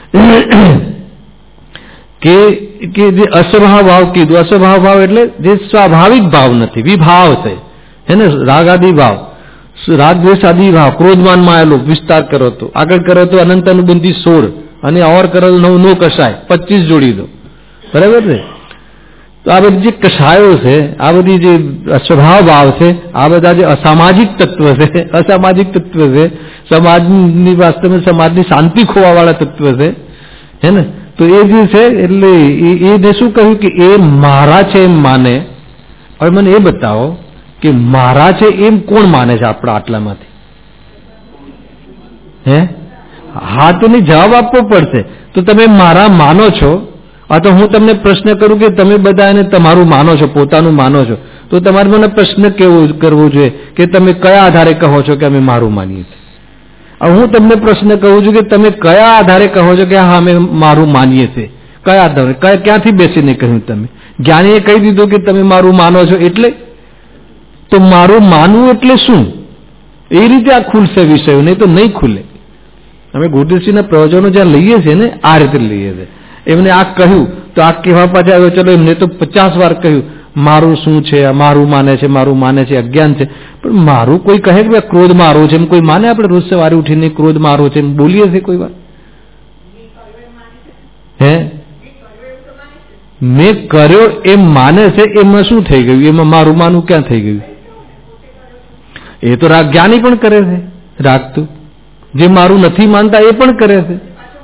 કે કે જે અસ્વભાવ ભાવ કીધું, અસ્વભાવ ભાવ એટલે જે સ્વાભાવિક ભાવ નથી, વિભાવ છે, હે ને? રાગ આદિ ભાવ, રાગ દ્વેષ આદિ ભાવ, ક્રોધમાનમાં આવેલો વિસ્તાર કરો તો, આગળ કરો તો અનંત અનુબંધી સોળ, અને ઓર કરો નવ નો કષાય પચીસ જોડી દો, બરાબર છે? તો આ બધી જે કષાયો છે, આ બધી જે સ્વભાવ ભાવ છે, આ બધા જે અસામાજિક તત્વ છે, અસામાજિક તત્વ છે, સમાજની વાસ્તવમાં સમાજની શાંતિ ખોવાવાળા તત્વ છે, હે ને? તો એ જે છે, એટલે એને શું કહ્યું કે એ મારા છે એમ માને. હવે મને એ બતાવો કે મારા છે એમ કોણ માને છે આપણા આટલામાંથી? હે? હા તો નહીં, જવાબ આપવો પડશે. તો તમે મારા માનો છો, આ તો હું તમને પ્રશ્ન કરું કે તમે બધા એને તમારું માનો છો, પોતાનું માનો છો, તો તમારે મને પ્રશ્ન કેવો કરવો જોઈએ કે તમે કયા આધારે કહો છો કે અમે મારું માનીએ છીએ? હું તમને પ્રશ્ન કહું છું કે તમે કયા આધારે કહો છો કે હા અમે મારું માનીએ છીએ? કયા આધારે, ક્યાંથી બેસીને કહ્યું? તમે જ્ઞાનીએ કહી દીધું કે તમે મારું માનો છો, એટલે તો મારું માનવું એટલે શું? એ રીતે આ ખુલશે વિષયો, નહીં તો નહીં ખુલે. અમે ગુરુદેવસિંહના પ્રવચનો જ્યાં લઈએ છીએ ને, આ રીતે લઈએ છીએ. એમને આ કહ્યું તો આ કહેવા પાછા આવ્યો, ચલો એમને તો પચાસ વાર કહ્યું, મારું શું છે, મારું માને છે, મારું માને છે, અજ્ઞાન છે. પણ મારું કોઈ કહે કે ક્રોધ મારો છે એમ કોઈ માને? આપણે રોજ સવારે ઉઠીને ક્રોધ મારો છે એમ બોલીએ છીએ કોઈ વાર? હે, મેં કર્યો એમ માને છે, એમાં શું થઈ ગયું? એમાં મારું માનવું ક્યાં થઈ ગયું? એ તો રાગ જ્ઞાની પણ કરે છે. રાગ તો જે મારું નથી માનતા એ પણ કરે છે.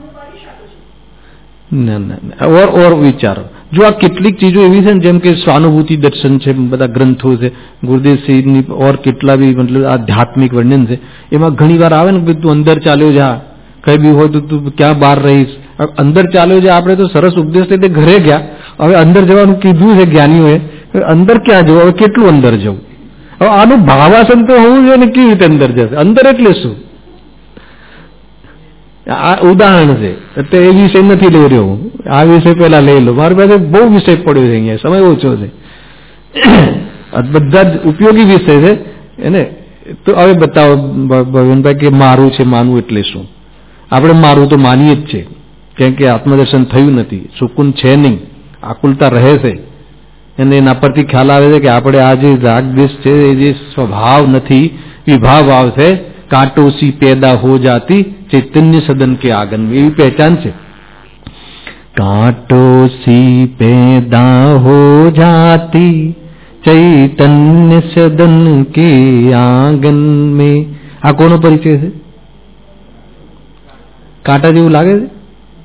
ના ના ઓર ઓર વિચારો. જો આ કેટલીક ચીજો એવી છે ને, જેમ કે સ્વાનુભૂતિ દર્શન છે, બધા ગ્રંથો છે, ગુરુદેવસિંહની ઓર કેટલા બી મતલબ આધ્યાત્મિક વર્ણન છે, એમાં ઘણી વાર આવે ને કે તું અંદર ચાલ્યો જા, કઈ બી હોય તો તું ક્યાં બહાર રહીશ. અંદર ચાલ્યો જા, આપણે તો સરસ ઉપદેશ લઈને ઘરે ગયા, હવે અંદર જવાનું કીધું છે જ્ઞાનીઓએ, અંદર ક્યાં જવું? હવે કેટલું અંદર જવું? હવે આનું ભાવાસન તો હોવું જોઈએ ને, કેવી રીતે અંદર જશે? અંદર એટલે શું? આ ઉદાહરણ છે, એટલે એ વિષય નથી લઈ રહ્યો હું. આ વિષય પેલા લઈ લો, મારી પાસે બહુ વિષય પડ્યો છે, અહીંયા સમય ઓછો છે, બધા જ ઉપયોગી વિષય છે એને. તો હવે બતાવો ભવનભાઈ કે મારું છે માનવું એટલે શું? આપણે મારું તો માનીએ જ છે, કેમ કે આત્મદર્શન થયું નથી, સુકૂન છે નહીં, આકુલતા રહે છે. અને એના પરથી ખ્યાલ આવે છે કે આપણે આ જે રાગદ્વેષ છે એ જે સ્વભાવ નથી, વિભાવ ભાવ છે. कांटों सी पैदा हो जाती चैतन्य सदन के आंगन में, एवी पहचान है. कांटों सी पैदा हो जाती चैतन्य सदन के आंगन में. आ कोनो परिचय है? कांटा जेवुं लागे छे?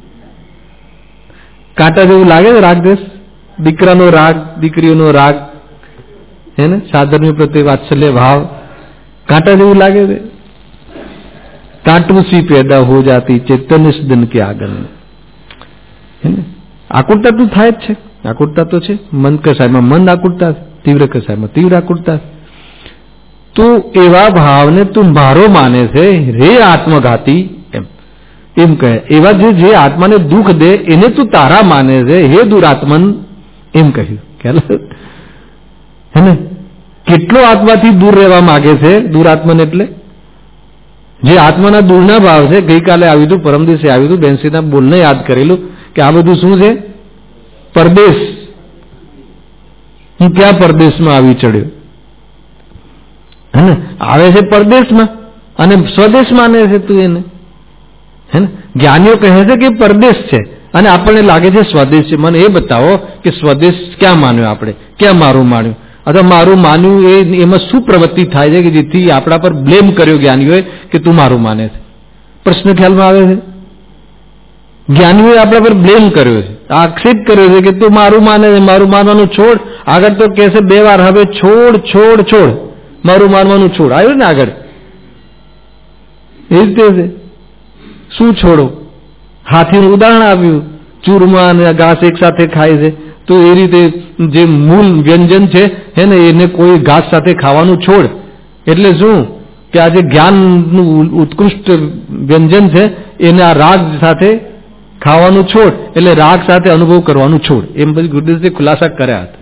कांटा जेवुं लागे छे रागद्वेष? દીકરાનો રાગ, દીકરીઓનો રાગ, હે ને, સાધર્મ્ય પ્રત્યે વાત્સલ્ય ભાવ, કાંટા જેવું લાગે છે. कांटों सी पैदा हो जाती चैतन्य सदन के आंगन में, है ने. आकुलता तो થાય જ છે, આકુરતા તો છે. મન કસાયમાં મન આકુરતા, તીવ્ર કસાયમાં તીવ્ર આકુરતા. તો એવા ભાવને તું મારો માને છે, રે આત્મઘાતી એમ એમ કહે. એવા જે જે આત્માને દુઃખ દે એને તું તારા માને છે, હે દુરાત્મન એમ કહ્યું. ખ્યાલ હે ને? કેટલો આત્માથી દૂર રહેવા માંગે છે દુરાત્મન એટલે? જે આત્માના દૂરના ભાવ છે. ગઈકાલે આવ્યું હતું, પરમ દિવસે આવ્યું હતું, બેનસીના બોલને યાદ કરેલું કે આ બધું શું છે? પરદેશ. હું ક્યાં પરદેશમાં આવી ચડ્યો? હે ને? આવે છે પરદેશમાં અને સ્વદેશ માને છે તું એને, હે ને. જ્ઞાનીઓ કહે છે કે પરદેશ છે અને આપણને લાગે છે સ્વદેશ છે. મને એ બતાવો કે સ્વદેશ ક્યાં માન્યો આપણે, ક્યાં મારું માન્યું, અથવા મારું માન્યું એ એમાં શું પ્રવૃત્તિ થાય છે કે જેથી આપણા પર બ્લેમ કર્યો જ્ઞાનીઓએ કે તું મારું માને છે. પ્રશ્ન ખ્યાલમાં આવે છે? જ્ઞાનીઓએ આપણા પર બ્લેમ કર્યો છે, આક્ષેપ કર્યો છે કે તું મારું માને છે, મારું માનવાનું છોડ. આગળ તો કહે છે બે વાર, હવે છોડ છોડ છોડ, મારું માનવાનું છોડ. આવ્યું ને આગળ એ રીતે છે. શું છોડો? હાથીનું ઉદાહરણ આપ્યું, ચૂરમા અને ઘાસ એક સાથે ખાય છે. તો એ રીતે જે મૂળ વ્યંજન છે હે ને, એને કોઈ ઘાસ સાથે ખાવાનું છોડ. એટલે શું કે આ જે જ્ઞાનનું ઉત્કૃષ્ટ વ્યંજન છે એને આ રાગ સાથે ખાવાનું છોડ, એટલે રાગ સાથે અનુભવ કરવાનું છોડ. એમ બધી ગુરુદેવે ખુલાસા કર્યા હતા.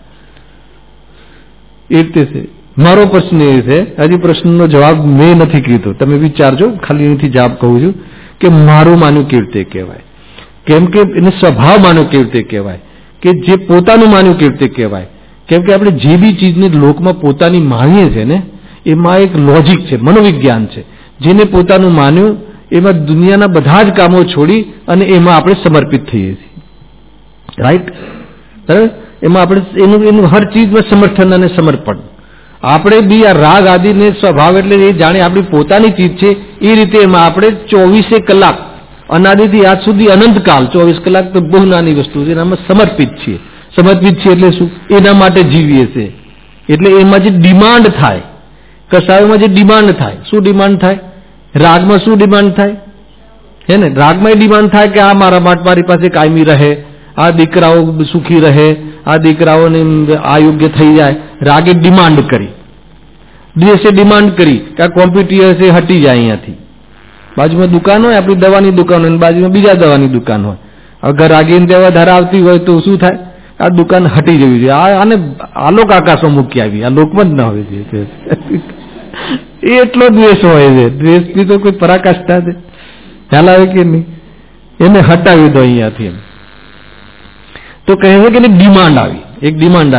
એ રીતે છે. મારો પ્રશ્ન એ છે, હજી પ્રશ્નનો જવાબ મેં નથી કીધો, તમે વિચારજો, ખાલી એથી જવાબ કહું છું કે મારું માન્યું કેવી રીતે કહેવાય, કેમ કે એને સ્વભાવ માન્યું કેવી રીતે કહેવાય, કે જે પોતાનું માન્યું કેવી રીતે કહેવાય. કેમ કે આપણે જે બી ચીજને લોકમાં પોતાની માનીએ છીએ ને, એમાં એક લોજિક છે, મનોવિજ્ઞાન છે. જેને પોતાનું માન્યું એમાં દુનિયાના બધા જ કામો છોડી અને એમાં આપણે સમર્પિત થઈએ છીએ. રાઈટ? બરાબર? એમાં આપણે એનું એનું હર ચીજમાં સમર્થન અને સમર્પણ. આપણે બી આ રાગ આદિને સ્વભાવ એટલે એ જાણે આપણી પોતાની ચીજ છે એ રીતે એમાં આપણે ચોવીસે કલાક અનાદિથી આજ સુધી અનંતકાલ ચોવીસ કલાક તો બહુ નાની વસ્તુ છે, એનામાં સમર્પિત છીએ. સમર્પિત છીએ એટલે શું? એના માટે જીવીએ છીએ. એટલે એમાં જે ડિમાન્ડ થાય, કસાયોમાં જે ડિમાન્ડ થાય, શું ડિમાન્ડ થાય? રાગમાં શું ડિમાન્ડ થાય? હે ને? રાગમાં એ ડિમાન્ડ થાય કે આ મારા માટે મારી પાસે કાયમી રહે, આ દીકરાઓ સુખી રહે, આ દીકરાઓને આ યોગ્ય થઈ જાય. રાગે ડિમાન્ડ કરી, દેશે ડિમાન્ડ કરી કે આ કોમ્પ્યુટર છે હટી જાય અહીંયાથી. બાજુમાં દુકાન હોય, આપણી દવાની દુકાન હોય, બાજુમાં બીજા દવાની દુકાન હોય. અગર રાગીને ત્યાં વધારે આવતી હોય તો શું થાય? આ દુકાન હટી જવી જોઈએ, આને આલોક આકાશમાં મૂકી આવી, આ લોકમાં જ ના હોય છે. એ એટલો દ્વેષ હોય છે. દ્વેષથી તો કોઈ પરાકાષ્ઠા છે? ખ્યાલ આવે કે નહીં? એને હટાવી દો અહીંયાથી. એમ તો કહે છે કે ડિમાન્ડ આવી, એક ડિમાન્ડ આવી.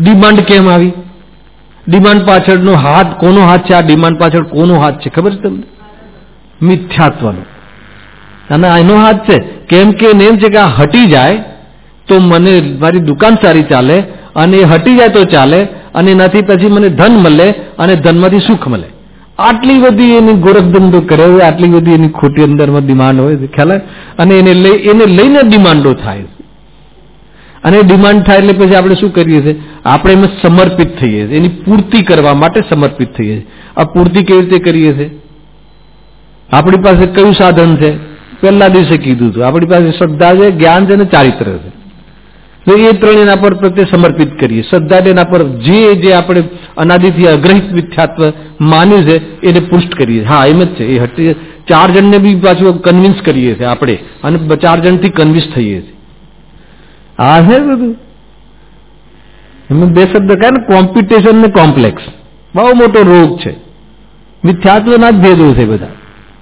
ડિમાન્ડ કેમ આવી? ડિમાન્ડ પાછળનો હાથ કોનો હાથ છે? આ ડિમાન્ડ પાછળ કોનો હાથ છે ખબર છે તમને? મિથ્યાત્વનો. અને એનો હાથ છે કેમ કે એમ છે કે આ હટી જાય તો મને મારી દુકાન સારી ચાલે, અને એ હટી જાય તો ચાલે, અને એનાથી પછી મને ધન મળે, અને ધનમાંથી સુખ મળે. આટલી બધી એની ગોરખધંધો કરે હોય, આટલી બધી એની ખોટી અંદરમાં ડિમાન્ડ હોય ખ્યાલ, અને એને લઈ એને લઈને ડિમાન્ડો થાય. અને ડિમાન્ડ થાય એટલે પછી આપણે શું કરીએ છીએ? આપણે એમાં સમર્પિત થઈએ છીએ, એની પૂર્તિ કરવા માટે સમર્પિત થઈએ છીએ. આ પૂર્તિ કેવી રીતે કરીએ છીએ? આપણી પાસે કયું સાધન છે? પહેલા દિવસે કીધું હતું, આપણી પાસે શ્રદ્ધા છે, જ્ઞાન છે અને ચારિત્ર છે. તો એ ત્રણ એના પર પ્રત્યે સમર્પિત કરીએ. શ્રદ્ધા એના પર જે જે આપણે અનાદિથી અગ્રહિત મિથ્યાત્વ માન્યું છે એને પુષ્ટ કરીએ. હા, એમ જ છે. એ હટી ચાર જણને બી પાછું કન્વિન્સ કરીએ છીએ આપણે, અને ચાર જણથી કન્વિન્સ થઈએ છીએ. આ છે બધું. એમાં બે શબ્દ કહે ને, કોમ્પિટિશન ને કોમ્પ્લેક્સ. બહુ મોટો રોગ છે. મિથ્યાત્વના જ ભેદો છે બધા.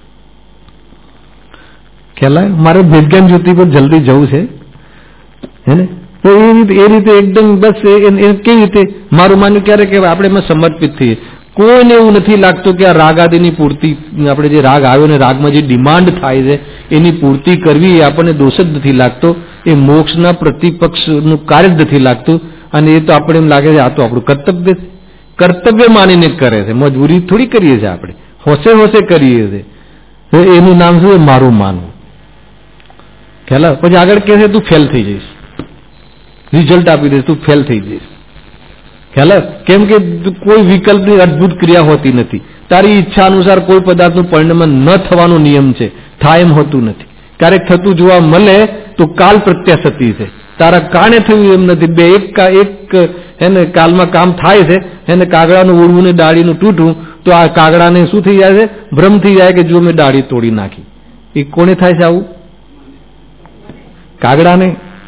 ખ્યાલ આવે? મારે ભેદજ્ઞાન જ્યોતિ પર જલ્દી જવું છે હે ને. તો એ રીતે એ રીતે એકદમ બસ કેવી રીતે મારું માન્યું ક્યારે કે આપણે એમાં સમર્પિત થઈએ. કોઈને એવું નથી લાગતું કે આ રાગ આદિની પૂર્તિ, આપણે જે રાગ આવ્યો ને રાગમાં જે ડિમાન્ડ થાય છે એની પૂર્તિ કરવી એ આપણને દોષ જ નથી લાગતો. એ મોક્ષના પ્રતિપક્ષનું કાર્ય જ નથી લાગતું. અને એ તો આપણે એમ લાગે છે આ તો આપણું કર્તવ્ય છે, કર્તવ્ય માનીને કરે છે, મજબૂરી થોડી કરીએ છીએ આપણે, હોશે હોશે કરીએ છીએ. એનું નામ શું? મારું માનવું. ખ્યાલ? પછી આગળ કહે છે તું ફેલ થઈ જઈશ, રિઝલ્ટ આપી દઈશ, તું ફેલ થઈ જઈશ. ખ્યાલ? કેમ કે કોઈ વિકલ્પની અદભુત ક્રિયા હોતી નથી. તારી ઈચ્છા અનુસાર કોઈ પદાર્થનું પરિણામ ન થવાનો નિયમ છે, થાય એમ હોતું નથી. ક્યારેક થતું જોવા મળે તો કાલ પ્રત્યાશતી છે, તારા કારણે થયું એમ નથી. બે એક એક એને કાલમાં કામ થાય છે. એને કાગડાનું ઉડવું ને ડાળીનું તૂટવું, તો આ કાગડાને શું થઈ જાય છે? ભ્રમ થઈ જાય કે જો મેં ડાળી તોડી નાખી. એ કોને થાય છે આવું? કાગડાને.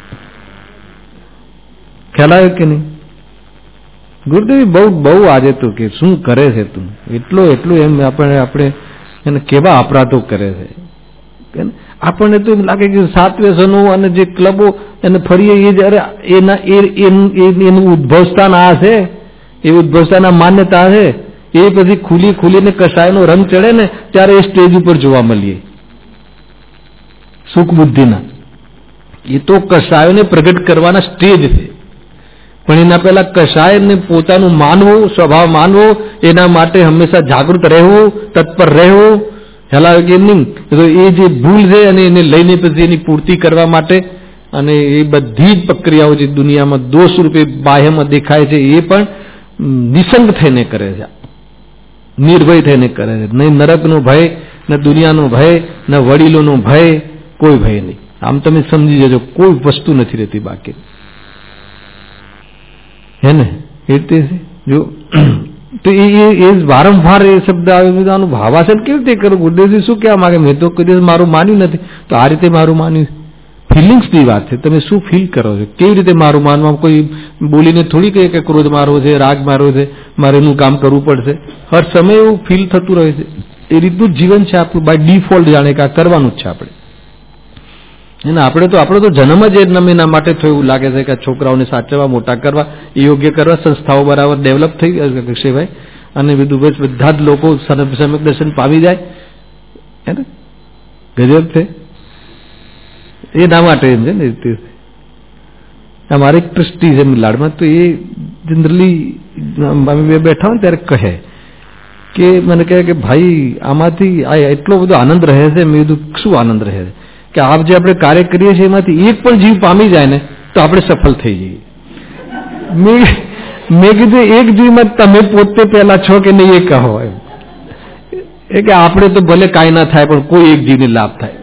ખ્યાલ આવે કે નહીં? ગુરુદેવ બહુ બહુ આજે તો કે શું કરે છે તું, એટલો એટલું એમ આપણે આપણે એને કેવા અપરાધો કરે છે. આપણને તો એમ લાગે કે સાત વ્યસનો અને જે ક્લબો એને ફરીએ એ જયારે એના એનું ઉદ્ભવસ્થાન આ છે, એ ઉદ્ભવસ્થાન આ માન્યતા છે, એ પછી ખુલી ખુલીને કસાયનો રંગ ચડે ને ત્યારે એ સ્ટેજ ઉપર જોવા મળીએ સુખ બુદ્ધિના. એ તો કસાયોને પ્રગટ કરવાના સ્ટેજ છે, પણ એના પહેલા કસાયને પોતાનું માનવું, સ્વભાવ માનવો, એના માટે હંમેશા જાગૃત રહેવું, તત્પર રહેવું. હેલા કે નહીં? તો એ જે ભૂલ છે અને એને લઈને પછી એની પૂર્તિ કરવા માટે, અને એ બધી જ પ્રક્રિયાઓ જે દુનિયામાં દોષ રૂપે બાહ્યમાં દેખાય છે એ પણ નિસંગ થઈને કરે છે, નિર્ભય થઈને કરે છે. નહીં નરકનો ભય, ન દુનિયાનો ભય, ન વડીલોનો ભય, કોઈ ભય નહીં. આમ તમે સમજી જજો, કોઈ વસ્તુ નથી રહેતી બાકી. હે ને? એ રીતે જો તો એ વારંવાર એ શબ્દ આવે, આનું ભાવાસન કેવી રીતે કરું? ગુરુદેવજી શું કહેવા માંગે? મેં તો કદી મારું માન્યું નથી. તો આ રીતે મારું માન્યું, ફિલિંગ્સની વાત છે. તમે શું ફીલ કરો છો? કેવી રીતે મારું માનવા? કોઈ બોલીને થોડી કહે કે ક્રોધ મારો છે, રાગ મારો છે, મારે એનું કામ કરવું પડશે. હર સમય એવું ફીલ થતું રહે છે. એ રીતનું જીવન છે આપણું, બાય ડિફોલ્ટ જાણે કે આ કરવાનું જ છે આપણે. એને આપણે તો આપણો તો જન્મ જ એ નમીના માટે થયો એવું લાગે છે કે છોકરાઓને સાચવવા, મોટા કરવા, યોગ્ય કરવા, સંસ્થાઓ બરાબર ડેવલપ થઈ શિવાય, અને બધું બસ બધા જ લોકો સમ્યક દર્શન પામી જાય. હે ને? ગજબ છે. એના માટે એમ છે ને રીતે અમારે એક ટ્રસ્ટી છે મિલાડમાં, તો એ જનરલી અમે બેઠા હોય ત્યારે કહે કે મને કહે કે ભાઈ આમાંથી આ એટલો બધો આનંદ રહે છે. મેં કીધું શું આનંદ રહે છે? કે આપ જે આપણે કાર્ય કરીએ છીએ એમાંથી એક પણ જીવ પામી જાય ને તો આપણે સફળ થઈ જઈએ. મેં મેં કીધું એક જીવમાં તમે પોતે પહેલા છો કે નહીં એ કહો. એમ એ કે આપણે તો ભલે કાંઈ ના થાય પણ કોઈ એક જીવને લાભ થાય.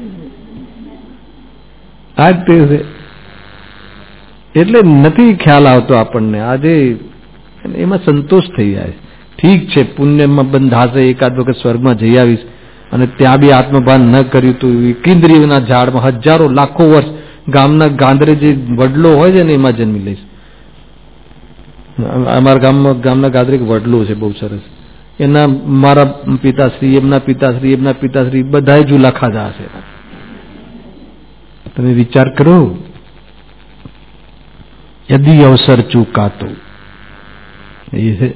આ જ તે છે. એટલે નથી ખ્યાલ આવતો આપણને. આજે એમાં સંતોષ થઈ જાય. ઠીક છે, પુણ્યમાં બંધાશે, એકાદ વખત સ્વર્ગમાં જઈ આવીશ, અને ત્યાં બી આત્મભાન ન કર્યું તો કેન્દ્રીયના ઝાડમાં હજારો લાખો વર્ષ ગામના ગાંદરે જે વડલો હોય છે ને એમાં જન્મી લઈશ. અમારા ગામમાં ગામના ગાંદરે એક વડલો છે બહુ સરસ. એના મારા પિતાશ્રી, એમના પિતાશ્રી, એમના પિતાશ્રી બધા ઝૂલા ખાધા હશે. તમે વિચાર કરો, યદિ અવસર ચૂકા તો ये है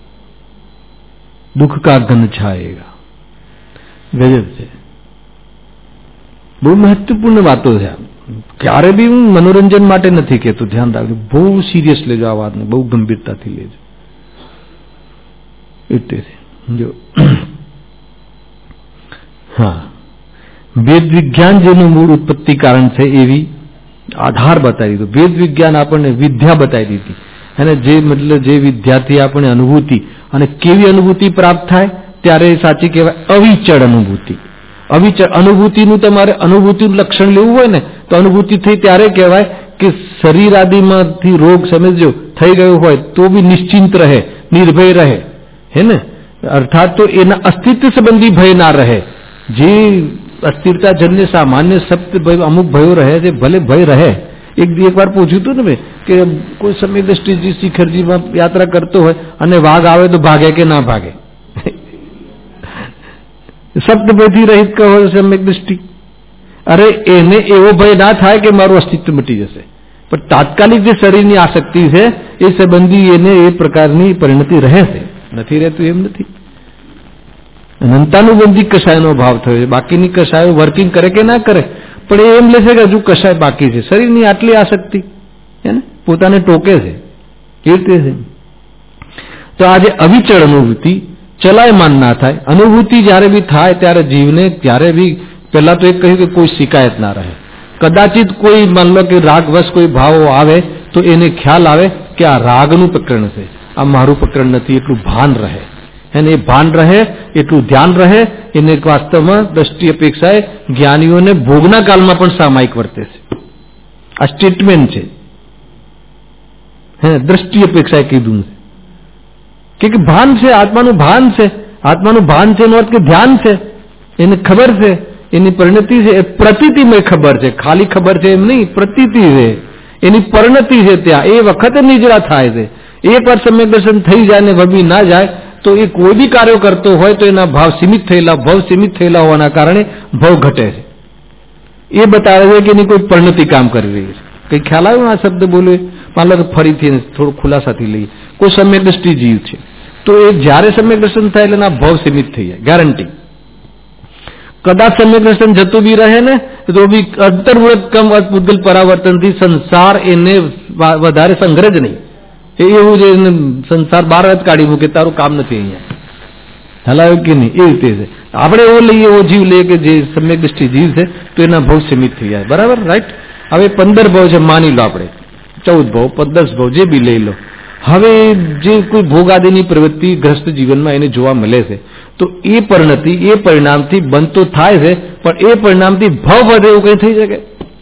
दुख का घन छाएगा. गजब છે. બહુ મહત્વપૂર્ણ વાતો છે. ક્યારે બી હું મનોરંજન માટે નથી કહેતો, ધ્યાન રાખજો. બહુ સિરિયસ લેજો આ વાતને, બહુ ગંભીરતાથી લેજો. એટલે જો હા, વેદ વિજ્ઞાન જેનું મૂળ ઉત્પત્તિ કારણ છે એવી આધાર બતાવી દીધો. વેદ વિજ્ઞાન આપણને વિદ્યા બતાવી દીધી, અને જે મતલબ જે વિદ્યાથી આપણે અનુભૂતિ, અને કેવી અનુભૂતિ પ્રાપ્ત થાય ત્યારે સાચી કહેવાય અવિચળ અનુભૂતિ. અવિચળ અનુભૂતિનું તમારે અનુભૂતિનું લક્ષણ લેવું હોય ને તો અનુભૂતિ થઈ ત્યારે કહેવાય કે શરીર આદિમાંથી રોગ સમજો થઈ ગયો હોય તો બી નિશ્ચિંત રહે, નિર્ભય રહે, હે ને. અર્થાત તો એના અસ્તિત્વ સંબંધી ભય ના રહે. જે અસ્થિરતા જન્ય સામાન્ય સપ્ત ભય, અમુક ભયો રહે છે, ભલે ભય રહે. એક એક વાર પૂછ્યું હતું ને મેં કે કોઈ સમય દ્રષ્ટિજી શિખરજીમાં યાત્રા કરતો હોય અને વાઘ આવે તો ભાગે કે ના ભાગે? સપ્ત ભયથી રહિત કહો સમ્યક દ્રષ્ટિ. અરે એને એવો ભય ના થાય કે મારું અસ્તિત્વ મટી જશે, પણ તાત્કાલિક જે શરીરની આસક્તિ છે એ સંબંધી એને એ પ્રકારની પરિણતિ રહે છે, નથી રહેતું એમ નથી. અનંતાનુબંધી કષાયનો ભાવ થયો છે. બાકીની કષાયો વર્કિંગ કરે કે ના કરે, પણ એ એમ લેશે કે હજુ કષાય બાકી છે. શરીરની આટલી આસક્તિ હે ને, પોતાને ટોકે છે, એ રીતે છે. તો આજે અવિચળ અનુભૂતિ ચલાયમાન ના થાય. અનુભૂતિ જ્યારે બી થાય ત્યારે જીવને ત્યારે બી પહેલા તો એક કહ્યું કે કોઈ શિકાયત ના રહે. કદાચિત કોઈ માન લો કે રાગવશ કોઈ ભાવો આવે તો એને ખ્યાલ આવે કે આ રાગનું પ્રકરણ છે, આ મારું પ્રકરણ નથી, એટલું ભાન રહે. એને એ ભાન રહે, એટલું ધ્યાન રહે. એને વાસ્તવમાં દ્રષ્ટિ અપેક્ષાએ જ્ઞાનીઓને ભોગના કાળમાં પણ સામાયિક વર્તે છે. આ સ્ટેટમેન્ટ છે, હે દ્રષ્ટિ અપેક્ષાએ કીધું છે કે ભાન છે, આત્માનું ભાન છે. આત્માનું ભાન છે એનો અર્થ કે ધ્યાન છે, એને ખબર છે, એની પરિણતિ છે, એ પ્રતીતિમય ખબર છે. ખાલી ખબર છે એમ નહીં, પ્રતીતિ છે, એની પરિણતિ છે. ત્યાં એ વખતે નિજરા થાય છે. એક વાર સમ્યક દર્શન થઈ જાય ને વબી ના જાય તો એ કોઈ બી કાર્યો કરતો હોય તો એના ભાવ સીમિત થયેલા, ભાવ સીમિત થયેલા હોવાના કારણે ભાવ ઘટે છે. એ બતાવે છે કે એની કોઈ પરિણતિ કામ કરી રહી છે. કઈ ખ્યાલ આવ્યો આ શબ્દ બોલ્યો? માન લો કે ફરીથી થોડું ખુલાસાથી લઈએ. કોઈ સમ્યક દ્રષ્ટિ જીવ છે તો એ જ્યારે સમ્યક દર્શન થાય એટલે એના ભાવ સીમિત થઈ જાય, ગેરંટી. કદાચ સમ્યક દર્શન જતું બી રહે ને તો બી અંતર્મૂળક કમ પૂતગલ પરાવર્તનથી સંસાર એને વધારે સંગ્રહ જ નહીં. એવું છે, સંસાર બહાર જ કાઢી મૂકે, તારું કામ નથી અહીંયા, હલાવ્યું કે નહીં, એ રીતે છે. આપણે એવો લઈએ, એવો જીવ લઈએ કે જે સમ્યક દ્રષ્ટિ જીવ છે તો એના ભાવ સીમિત થઈ જાય, બરાબર, રાઈટ. હવે પંદર ભાવ છે માની લો, આપણે ચૌદ ભાવ, દસ ભાવ જે બી લઈ લો. હવે જે કોઈ ભોગાદિની પ્રવૃત્તિ ગ્રસ્ત જીવનમાં એને જોવા મળે છે તો એ પરિણતિ, એ પરિણામથી બંધ તો થાય છે, પણ એ પરિણામથી ભાવ વધે એવું કઈ થઈ શકે?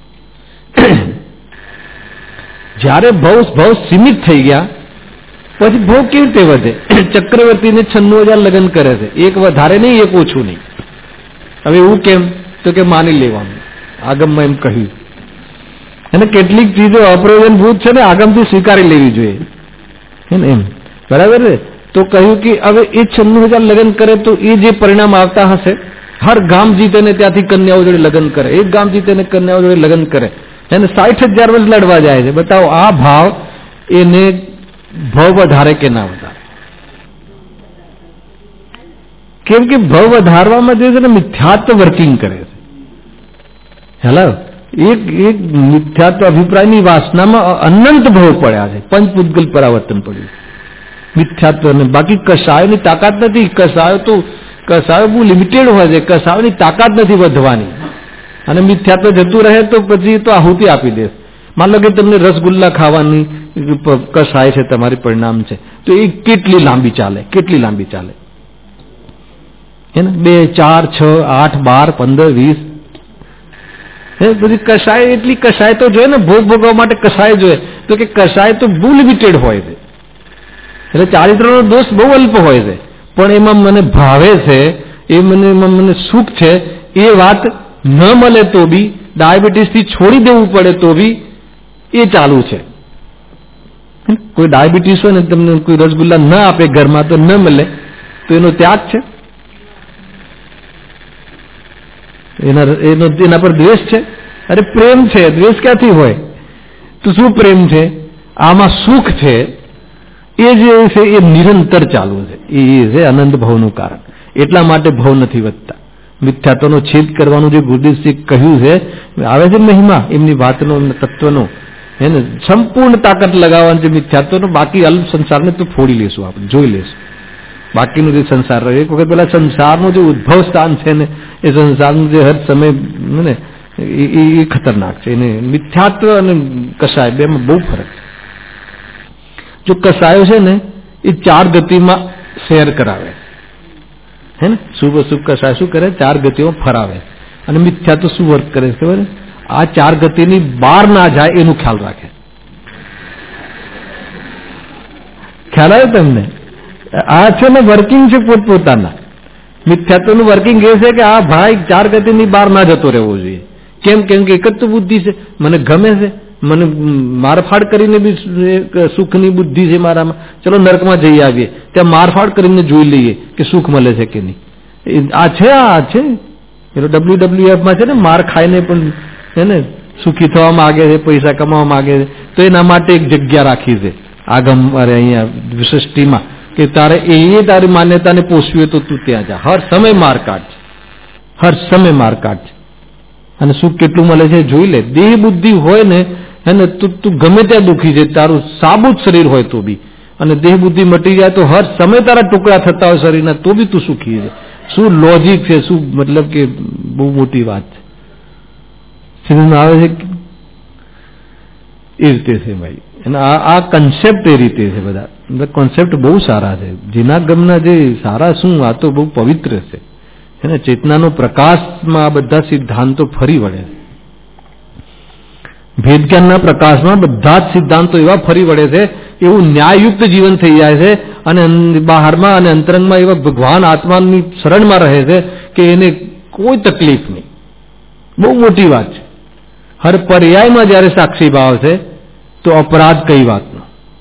જ્યારે ભાવ ભાવ સીમિત થઈ ગયા પછી ભાવ કેવી રીતે વધે? ચક્રવર્તીને છન્નું હજાર લગ્ન કરે છે, એક વધારે નહીં, એક ઓછું નહીં. હવે એવું કેમ? તો કે માની લેવાનું, આગમમાં એમ કહ્યું. અને કેટલીક ચીજો અપ્રયોજનભૂત છે ને, આગમથી સ્વીકારી લેવી જોઈએ, હે ને, એમ બરાબર છે. તો કહ્યું કે હવે એ છન્નું હજાર લગ્ન કરે તો એ જે પરિણામ આવતા હશે, હર ગામ જીતે ને ત્યાંથી કન્યાઓ જોડે લગ્ન કરે, એક ગામ જીતે ને કન્યાઓ જોડે લગ્ન કરે, એને સાઠ હજાર વર્ષ લડવા જાય છે. બતાવો આ ભાવ એને ભાવ વધારે કે ના વધારે? કેમ કે ભાવ વધારવામાં જે છે ને મિથ્યાત્વ વર્કિંગ કરે છે. હેલો, એક એક મિથ્યાત્વ અભિપ્રાયની વાસનામાં અનંત ભાવ પડ્યા છે, પંચપૂતગલ પરાવર્તન પડ્યું મિથ્યાત્વ. બાકી કસાયોની તાકાત નથી. કસાયો તો કસાયો બહુ લિમિટેડ હોય છે, કસાયોની તાકાત નથી વધવાની. અને મિથ્યાત્વ જતું રહે તો પછી તો આહુતિ આપી દે. માન લો કે તમને રસગુલ્લા ખાવાની કસાય છે, તમારી પરિણામ છે, તો એ કેટલી લાંબી ચાલે, કેટલી લાંબી ચાલે, હે ને? બે, ચાર, છ, આઠ, બાર, પંદર, વીસ. હે બધી કસાય, એટલી કસાય તો જોઈએ ને, ભોગ ભોગવવા માટે કસાય જોઈએ. તો કે કસાય તો બહુ લિમિટેડ હોય છે, એટલે ચારિત્રનો દોષ બહુ અલ્પ હોય છે, પણ એમાં મને ભાવે છે, એ મને એમાં મને સુખ છે, એ વાત ન મળે તો બી, ડાયાબિટીસથી છોડી દેવું પડે તો બી એ ચાલુ છે. કોઈ ડાયાબિટીસ હોય ને, તમને કોઈ રસગુલ્લા ન આપે ઘરમાં તો ન મળે તો એનો ત્યાગ છે, એના એનો એના પર દ્વેષ છે? અરે પ્રેમ છે. દ્વેષ ક્યાંથી હોય? તો શું પ્રેમ છે? આમાં સુખ છે, એ જે છે એ નિરંતર ચાલુ છે. એ છે અનંત ભવનું કારણ. એટલા માટે ભવ નથી વધતા. મિથ્યાત્વનો છેદ કરવાનું જે ગુરુદેવજીએ કહ્યું છે, આવે છે મહિમા એમની વાતનો, તત્વનો, હે ને, સંપૂર્ણ તાકાત લગાવવાની છે મિથ્યાત્વનો. બાકી અલ્પ સંસારને તો ફોડી લેશું, આપણે જોઈ લેશું. બાકીનું જે સંસાર રહ્યો, એક વખત પેલા સંસારનું જે ઉદ્ભવ સ્થાન છે ને, એ સંસારનું જે હર સમય ને એ ખતરનાક છે. એને મિથ્યાત્વ અને કસાય બેમાં બહુ ફરક છે. જો કસાયો છે ને એ ચાર ગતિમાં શેર કરાવે, હે ને, શુભ અશુભ કસાય શું કરે? ચાર ગતિઓમાં ફરાવે. અને મિથ્યાત્વ શું વર્ક કરે છે ખબર? આ ચાર ગતિની બહાર ના જાય એનું ખ્યાલ રાખે. ખ્યાલ આવ્યો તમને? આ છે ને વર્કિંગ છે પોતપોતાના. મિથ્યાત્વનું વર્કિંગ એ છે કે આ ભાઈ ચાર ગતિની બહાર ના જતો રહેવો જોઈએ. કેમ? કેમ કે એક જ તો બુદ્ધિ છે, મને ગમે છે, મને મારફાડ કરીને બી સુખની બુદ્ધિ છે મારામાં. ચલો નરકમાં જઈ આવીએ, ત્યાં મારફાડ કરીને જોઈ લઈએ કે સુખ મળે છે કે નહીં. આ છે, આ છે પેલો ડબલ્યુ ડબલ્યુ એફમાં છે ને, માર ખાઈને પણ છે ને સુખી થવા માંગે છે, પૈસા કમાવા માંગે છે. તો એના માટે એક જગ્યા રાખી છે આગમ, અરે અહીંયા સૃષ્ટિમાં, કે તારે એ તારી માન્યતાને પોષવી હોય તો તું ત્યાં જા. હર સમય માર કાઢ છે, હર સમય માર કાઢ છે. અને સુખ કેટલું મળે છે જોઈ લે. દેહ બુદ્ધિ હોય ને, હે ને, તું તું ગમે ત્યાં દુઃખી છે, તારું સાબુત શરીર હોય તો બી, અને દેહ બુદ્ધિ મટી જાય તો હર સમય તારા ટુકડા થતા હોય શરીરના, તો બી તું સુખી છે. શું લોજિક છે, શું મતલબ કે બહુ મોટી વાત છે. સમજમાં આવે છે? એ રીતે છે ભાઈ. અને આ કન્સેપ્ટ એ રીતે છે. બધા કોન્સેપ્ટ બહુ સારા છે. જીના ગમના જે સારા શું, આ તો બહુ પવિત્ર છે. એને ચેતનાનો પ્રકાશમાં આ બધા સિદ્ધાંતો ફરી વળે છે. ભેદજ્ઞાનના પ્રકાશમાં બધા જ સિદ્ધાંતો એવા ફરી વળે છે, એવું ન્યાયયુક્ત જીવન થઈ જાય છે. અને બહારમાં અને અંતરંગમાં એવા ભગવાન આત્માની શરણમાં રહે છે કે એને કોઈ તકલીફ નહીં. બહુ મોટી વાત છે. હર પર્યાયમાં જયારે સાક્ષી ભાવ છે તો અપરાધ કઈ વાતનો?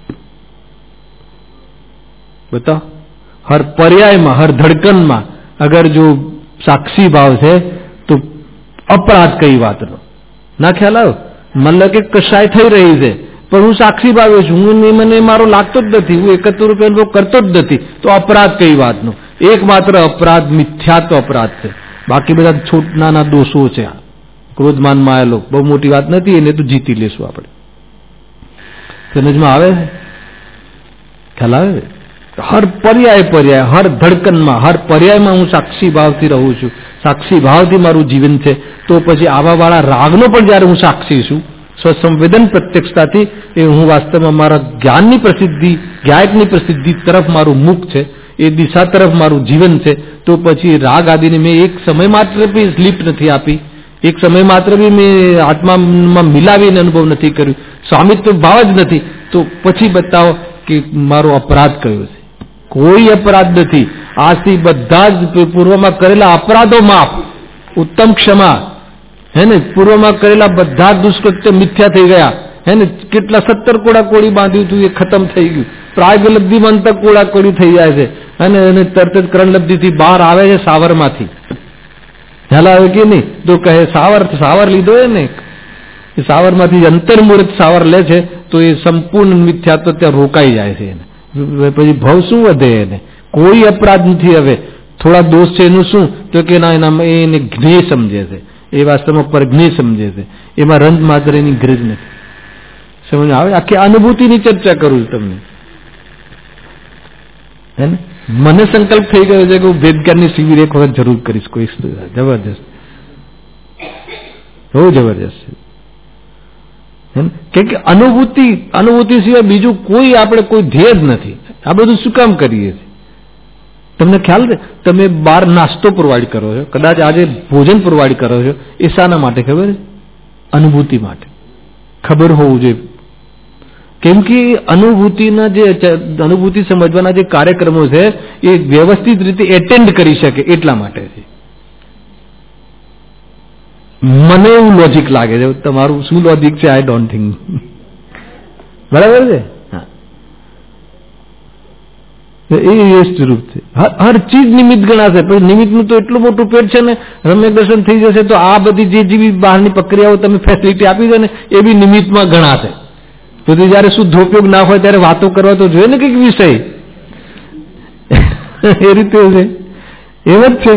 બતાવો. હર પર્યાયમાં, હર ધડકનમાં અગર જો સાક્ષી ભાવ છે તો અપરાધ કઈ વાતનો? ના ખ્યાલ આવ્યો? મતલબ કે કશાય થઈ રહી છે પણ હું સાક્ષી ભાવે છું, હું મને મારો લાગતો જ નથી, હું એકત્ર રૂપે અનુભવ કરતો જ નથી, તો અપરાધ કઈ વાતનો? એકમાત્ર અપરાધ મિથ્યાત્વ અપરાધ છે. બાકી બધા છોટ નાના દોષો છે. ક્રોધમાન માયેલો બહુ મોટી વાત નથી, એને તો જીતી લેશું આપણે. સમજમાં આવે છે? ખ્યાલ આવે? હર પર્યાય પર્યાય, હર ધડકનમાં, હર પર્યાયમાં હું સાક્ષી ભાવથી રહું છું, સાક્ષી ભાવથી મારું જીવન છે. તો પછી આવા વાળા રાગનો પણ જયારે હું સાક્ષી છું, સ્વસંવેદન પ્રત્યક્ષતાથી, એ હું વાસ્તવમાં મારા જ્ઞાનની પ્રસિદ્ધિ, જ્ઞાયકની પ્રસિદ્ધિ તરફ મારું મુખ છે, એ દિશા તરફ મારું જીવન છે. તો પછી રાગ આદિને મેં એક સમય માત્ર બી સ્લીપ નથી આપી, એક સમય માત્ર બી મેં આત્મામાં મિલાવીને અનુભવ નથી કર્યું, સ્વામિત્વ ભાવ જ નથી. તો પછી બતાવો કે મારો અપરાધ કયો છે? કોઈ અપરાધ નથી. આજથી બધા જ પૂર્વમાં કરેલા અપરાધો માફ, ઉત્તમ ક્ષમા, હે ને, પૂર્વમાં કરેલા બધા દુષ્કૃત્ય મિથ્યા થઈ ગયા, હે ને. કેટલા સત્તર કોડા કોળી બાંધ્યું હતું, એ ખતમ થઈ ગયું. પ્રાગલબ્ધિમાં અંતક કોડા કોળી થઈ જાય છે, અને તરત જ કરણલબ્ધિથી બહાર આવે છે સાવરમાંથી. ખ્યાલ આવે કે નહીં? તો કહે સાવર, સાવર લીધો એ ને, એ સાવરમાંથી અંતર્મુહૂર્ત સાવર લે છે તો એ સંપૂર્ણ મિથ્યાત્વ ત્યાં રોકાઈ જાય છે. એને પછી ભવ શું વધે? એને કોઈ અપરાધ નથી. હવે થોડા દોષ છે એનું શું? તો કે ના, એના એને જ્ઞેય સમજે છે, એ વાસ્તવમાં પરજ્ઞેય સમજે છે, એમાં રંજ માત્ર એની ગ્રજ નથી. સમજ આવે? આખી અનુભૂતિની ચર્ચા કરું છું તમને, હે ને. મને સંકલ્પ થઈ ગયો છે કે હું વેદજ્ઞાનની શિબિર એક વખત જરૂર કરીશ. કોઈ જબરજસ્ત, બહુ જબરજસ્ત છે. કેમ કે અનુભૂતિ, અનુભૂતિ સિવાય બીજું કોઈ આપણે કોઈ ધ્યેય જ નથી. આ બધું શું કામ કરીએ છીએ? તમને ખ્યાલ છે? તમે બહાર નાસ્તો પ્રોવાઈડ કરો છો, કદાચ આજે ભોજન પ્રોવાઈડ કરો છો, એ શાના માટે ખબર છે? અનુભૂતિ માટે. ખબર હોવું જોઈએ. કેમ કે અનુભૂતિના જે અનુભૂતિ સમજવાના જે કાર્યક્રમો છે એ વ્યવસ્થિત રીતે એટેન્ડ કરી શકે એટલા માટે છે. મને એવું લોજિક લાગે છે. તમારું શું લોજિક છે આઈ ડોન્ટ થિંક. બરાબર છે? હા, એ સ્વરૂપ છે. હર ચીજ નિમિત્ત ગણાશે. પછી નિમિત્તનું તો એટલું મોટું પેટ છે ને, રમ્ય દર્શન થઈ જશે તો આ બધી જે જેવી બહારની પ્રક્રિયાઓ તમે ફેસિલિટી આપી છે ને, એ બી નિમિત્તમાં ગણાશે. પછી જયારે શુદ્ધોપયોગ ના હોય ત્યારે વાતો કરવા તો જોઈએ ને કંઈક વિષય. એ રીતે છે, એમ જ છે.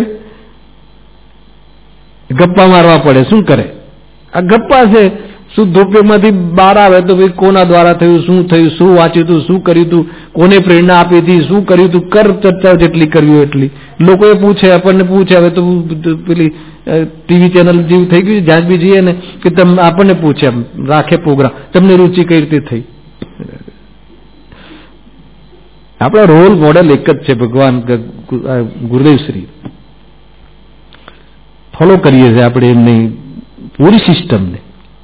ગપ્પા મારવા પડે, શું કરે? આ ગપ્પા છે. શુદ્ધોપયોગમાંથી બહાર આવે તો ભાઈ કોના દ્વારા થયું, શું થયું, શું વાંચ્યું હતું, શું કર્યું હતું, કોને પ્રેરણા આપી હતી, શું કર્યું હતું, કર ચર્ચા જેટલી કરવી એટલી. લોકોએ પૂછે, આપણને પૂછે. હવે તો પેલી ટીવી ચેનલ જેવું થઈ ગયું, જ્યાં બી જઈએ ને કે તમે આપણને પૂછે, રાખે પ્રોગ્રામ, તમને રુચિ કઈ રીતે થઈ. આપણા રોલ મોડેલ એક જ છે, ભગવાન ગુરુદેવ શ્રી. ફોલો કરીએ છીએ આપણે એમની પૂરી સિસ્ટમને.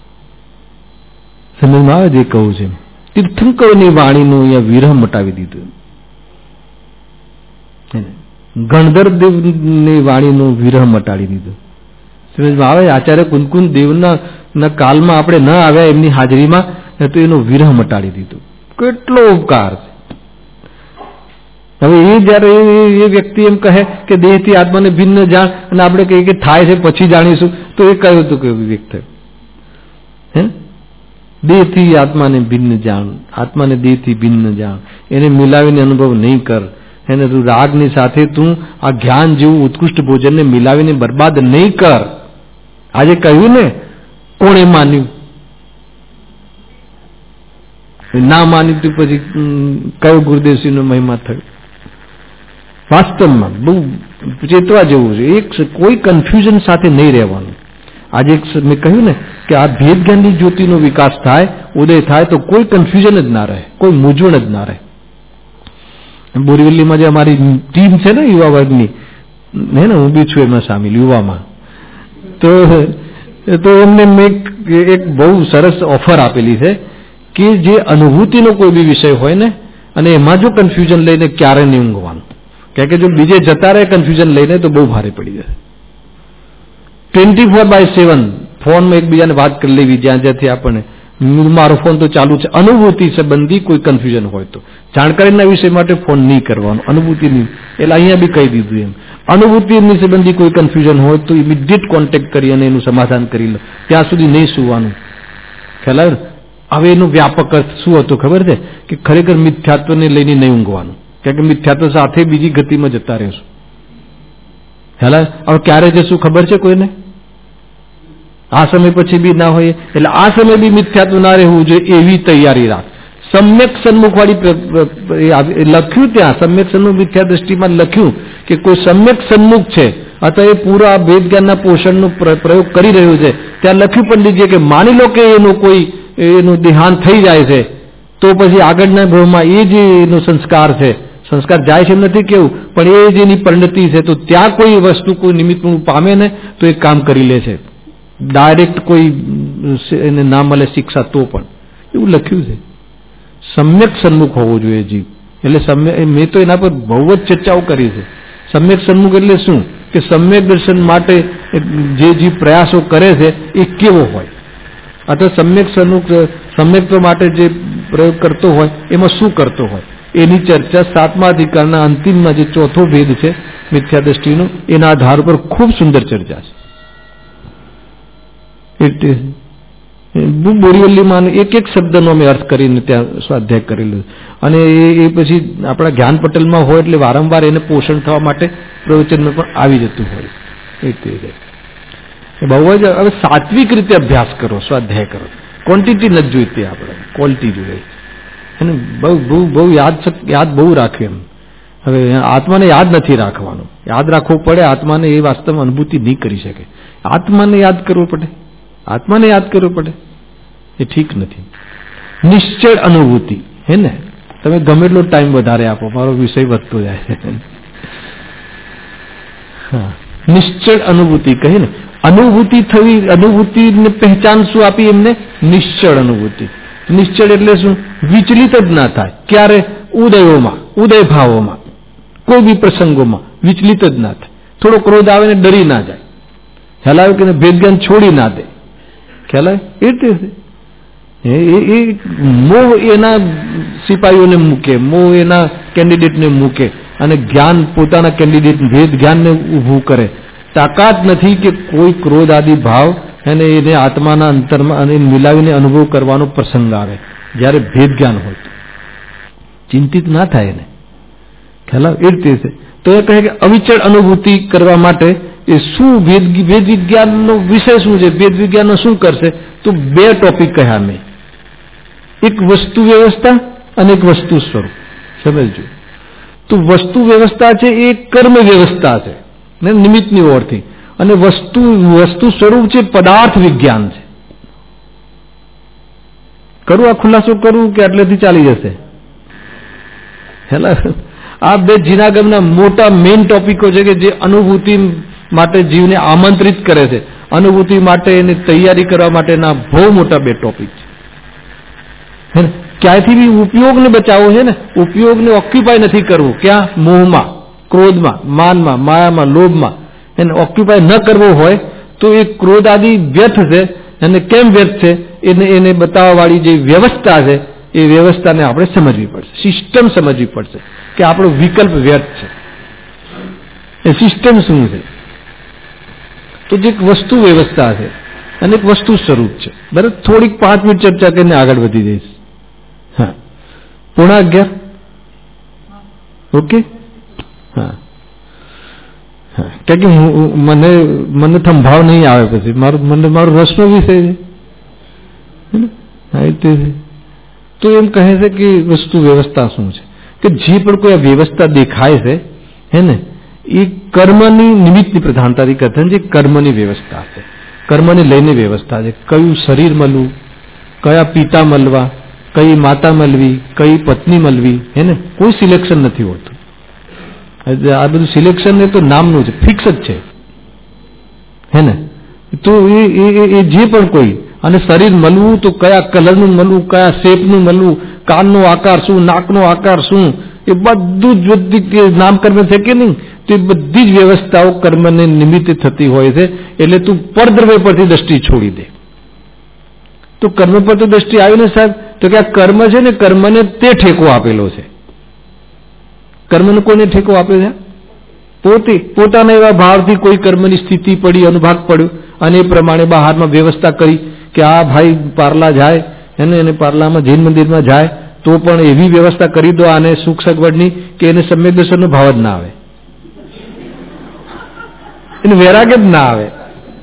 સમજમાં આવે જે કહું છે. તીર્થંકરોની વાણીનું અહીંયા વિરહ મટાવી દીધું. ગણધર દેવની વાણીનું વિરહ મટાડી દીધું. સમજમાં આવે? આચાર્ય કુંકુન દેવના કાલમાં આપણે ન આવ્યા એમની હાજરીમાં, તો એનો વિરહ મટાડી દીધો. કેટલો ઉપકાર છે. હવે એ જયારે એ વ્યક્તિ એમ કહે કે દેહથી આત્માને ભિન્ન જાણ, અને આપણે કહીએ કે થાય છે પછી જાણીશું, તો એ કહ્યું હતું કે વિવેક થયો. હે, દેહથી આત્માને ભિન્ન જાણ, આત્માને દેહથી ભિન્ન જાણ, એને મિલાવીને અનુભવ નહીં કર. એને તું રાગની સાથે તું આ જ્ઞાન જેવું ઉત્કૃષ્ટ ભોજનને મિલાવીને બરબાદ નહીં કર. આજે કહ્યું ને, કોણે માન્યું? ના માન્યું તું પછી કયો ગુરુદેવસિંહનો મહિમા થયો? વાસ્તવમાં બહુ ચેતવા જેવું છે. એક કોઈ કન્ફ્યુઝન સાથે નહીં રહેવાનું. આજે મેં કહ્યું ને કે આ ભેદ જ્ઞાનની જ્યોતિનો વિકાસ થાય, ઉદય થાય, તો કોઈ કન્ફ્યુઝન જ ના રહે, કોઈ મૂંઝવણ જ ના રહે. બોરીવલીમાં જે અમારી ટીમ છે ને યુવા વર્ગની, હે ને, હું બી છું એમાં સામેલ યુવામાં, તો તો એમને મેં એક બહુ સરસ ઓફર આપેલી છે કે જે અનુભૂતિનો કોઈ બી વિષય હોય ને, અને એમાં જો કન્ફ્યુઝન લઈને ક્યારે નહીં ઊંઘવાનું. કારણ કે જો બીજે જતા રહે કન્ફ્યુઝન લઈને તો બહુ ભારે પડી જાય. ટ્વેન્ટી ફોર બાય સેવન ફોનમાં એકબીજાને વાત કરી લેવી, જ્યાં જ્યાંથી આપણને. મારો ફોન તો ચાલુ છે. અનુભૂતિ સંબંધી કોઈ કન્ફ્યુઝન હોય તો જાણકારીના વિષય માટે ફોન નહીં કરવાનો, અનુભૂતિની. એટલે અહીંયા બી કહી દીધું એમ. અનુભૂતિની સંબંધી કોઈ કન્ફ્યુઝન હોય તો ઇમિડિયેટ કોન્ટેક્ટ કરી અને એનું સમાધાન કરી લો. ત્યાં સુધી નહીં સુવાનું. ખ્યાલ આવે ને? હવે એનો વ્યાપક અર્થ શું હતો ખબર છે? કે ખરેખર મિથ્યાત્વને લઈને નહીં ઊંઘવાનું. કારણ કે મિથ્યાત્વ સાથે બીજી ગતિમાં જતા રહેશું. ખ્યાલ આવે? હવે ક્યારે જશું ખબર છે કોઈને? આ સમય પછી બી ના હોય. એટલે આ સમય બી મિથ્યાત્વ ના રહેવું જોઈએ એવી તૈયારી રાખ. સમ્યક સન્મુખ વાળી લખ્યું ત્યાં, સમ્યક સન્મુખ મિથ્યા દ્રષ્ટિમાં લખ્યું કે કોઈ સમ્યક સન્મુખ છે અથવા એ પૂરા ભેદ જ્ઞાનના પોષણનો પ્રયોગ કરી રહ્યું છે. ત્યાં લખ્યું પંડિતજીએ કે માની લો કે એનું કોઈ એનું દેહાંત થઈ જાય છે, તો પછી આગળના ભાવમાં એ જે એનો સંસ્કાર છે, સંસ્કાર જાય છે એમ નથી કેવું, પણ એ જેની પરિણતિ છે, તો ત્યાં કોઈ વસ્તુ કોઈ નિમિત્તનું પામે ને તો એ કામ કરી લે છે. ડાયરેક્ટ કોઈ એને ના મળે શિક્ષા તો પણ એવું લખ્યું છે. સમ્યક સન્મુખ હોવો જોઈએ જીવ. એટલે સમ્યક, મેં તો એના પર બહુ જ ચર્ચાઓ કરી છે. સમ્યક સન્મુખ એટલે શું? કે સમ્યક દર્શન માટે જે જીવ પ્રયાસો કરે છે એ કેવો હોય, અથવા સમ્યક સન્મુખ સમ્યકત્વ માટે જે પ્રયોગ કરતો હોય એમાં શું કરતો હોય, એની ચર્ચા સાતમા અધિકારના અંતિમમાં જે ચોથો ભેદ છે મિથ્યા દ્રષ્ટિનો, એના આધાર પર ખૂબ સુંદર ચર્ચા છે. બોરીવલીમાં એક એક શબ્દનો અમે અર્થ કરીને ત્યાં સ્વાધ્યાય કરેલો, અને એ પછી આપણા જ્ઞાન પટેલમાં હોય એટલે વારંવાર એને પોષણ થવા માટે પ્રવચનમાં પણ આવી જતું હોય. એ બહુ જ હવે સાત્વિક રીતે અભ્યાસ કરો, સ્વાધ્યાય કરો. ક્વોન્ટિટી નથી જોઈતી, આપણે ક્વોલિટી જોઈએ. અને બહુ બહુ બહુ યાદ યાદ બહુ રાખે એમ. હવે આત્માને યાદ નથી રાખવાનું, યાદ રાખવું પડે. આત્માને એ વાસ્તવમાં અનુભૂતિ નહીં કરી શકે. આત્માને યાદ કરવું પડે, આત્માને યાદ કરવું પડે, એ ઠીક નથી. નિશ્ચળ અનુભૂતિ, હે ને? તમે ગમે એટલો ટાઈમ વધારે આપો, મારો વિષય વધતો જાય છે. હા, નિશ્ચળ અનુભૂતિ કહે ને. અનુભૂતિ થવી, અનુભૂતિને પહેચાન શું આપી એમને? નિશ્ચળ અનુભૂતિ. નિશ્ચળ એટલે શું? વિચલિત જ ના થાય. ક્યારે? ઉદયોમાં, ઉદય ભાવોમાં, કોઈ બી પ્રસંગોમાં વિચલિત જ ના થાય. થોડો ક્રોધ આવે ને ડરી ના જાય. ખ્યાલ આવે કે ભેદ જ્ઞાન છોડી ના દે. ખ્યાલ આવે? એ રીતે એ મોહ એના સિપાહીઓને મૂકે, મોહ એના કેન્ડિડેટને મૂકે, અને જ્ઞાન પોતાના કેન્ડિડેટ ભેદ જ્ઞાનને ઊભું કરે. તાકાત નથી કે કોઈ ક્રોધ આદિ ભાવ અને એને આત્માના અંતરમાં અને મિલાવીને અનુભવ કરવાનો પ્રસંગ આવે. જ્યારે ભેદ જ્ઞાન હોય તો ચિંતિત ના થાય એને ખ્યાલ આવે એ રીતે છે. તો એ કહે કે અવિચળ અનુભૂતિ કરવા માટે એ શું ભેદ ભેદ વિજ્ઞાનનો વિષય શું છે, ભેદ વિજ્ઞાનનો શું કરશે? તો બે ટોપિક કહ્યા મેં, એક વસ્તુ વ્યવસ્થા અને એક વસ્તુ સ્વરૂપ. સમજજો, તો વસ્તુ વ્યવસ્થા છે એ કર્મ વ્યવસ્થા છે ને નિમિત્તની ઓરથી, અને વસ્તુ વસ્તુ સ્વરૂપ છે પદાર્થ વિજ્ઞાન છે. કરું આ ખુલાસો કરું કે એટલેથી ચાલી જશે? હેલા, આ બે જીનાગમના મોટા મેઇન ટોપિકો છે કે જે અનુભૂતિ માટે જીવને આમંત્રિત કરે છે, અનુભૂતિ માટે એની તૈયારી કરવા માટેના બહુ મોટા બે ટોપિક છે. ક્યાંયથી બી ઉપયોગને બચાવવો છે ને, ઉપયોગને ઓક્યુપાય નથી કરવું. ક્યાં? મોહમાં, ક્રોધમાં, માનમાં, માયામાં, લોભમાં એને ઓક્યુપાય ન કરવો હોય તો એ ક્રોધ આદિ વ્યર્થ છે. અને કેમ વ્યર્થ છે એને એને બતાવવા વાળી જે વ્યવસ્થા છે એ વ્યવસ્થાને આપણે સમજવી પડશે, સિસ્ટમ સમજવી પડશે કે આપણો વિકલ્પ વ્યર્થ છે. એ સિસ્ટમ શું છે? તો જે એક વસ્તુ વ્યવસ્થા છે અને એક વસ્તુ સ્વરૂપ છે. બરાબર, થોડીક પાંચ મિનિટ ચર્ચા કરીને આગળ વધી જઈશ. હા, પૂર્ણ અગિયાર. ઓકે. હા હા, કે મને મને થંભાવ નહીં આવે પછી મારું મને મારો રસનો વિષય છે. હા, એ છે. તો એમ કહે છે કે વસ્તુ વ્યવસ્થા શું છે? કે જે પણ કોઈ વ્યવસ્થા દેખાય છે હે ને, એ કર્મની નિમિત્તની પ્રધાનતાથી કથન જે કર્મની વ્યવસ્થા છે, કર્મને લઈને વ્યવસ્થા છે. કયું શરીર મળવું, કયા પિતા મળવા, કઈ માતા મળવી, કઈ પત્ની મળવી, હે ને, કોઈ સિલેક્શન નથી હોતું. આ બધું સિલેક્શન ને તો નામનું છે, ફિક્સ જ છે હે ને. તો એ એ જે પણ કોઈ, અને શરીર મળવું તો કયા કલરનું મળવું, કયા શેપનું મળવું, કાનનો આકાર શું, નાકનો આકાર શું, એ બધું જ બધી નામકર્મ છે કે નહીં, તો એ બધી જ વ્યવસ્થાઓ કર્મને નિમિત્તે થતી હોય છે. એટલે તું પરદ્રવ્ય પરથી દ્રષ્ટિ છોડી દે. તો કર્મ પર તો દ્રષ્ટિ આવી ને સાહેબ, તો કે આ કર્મ છે ને, કર્મને તે ઠેકો આપેલો છે. કર્મને કોને ઠેકો આપ્યો છે? પોતે. પોતાના એવા ભાવથી કોઈ કર્મની સ્થિતિ પડી, અનુભાગ પડ્યો, અને એ પ્રમાણે બહારમાં વ્યવસ્થા કરી કે આ ભાઈ પાર્લા જાય એને એને પાર્લામાં જૈન મંદિરમાં જાય તો પણ એવી વ્યવસ્થા કરી દો આને સુખ સગવડની કે એને સમ્યક દર્શનનો ભાવ જ ના આવે, એને વૈરાગ્ય જ ના આવે.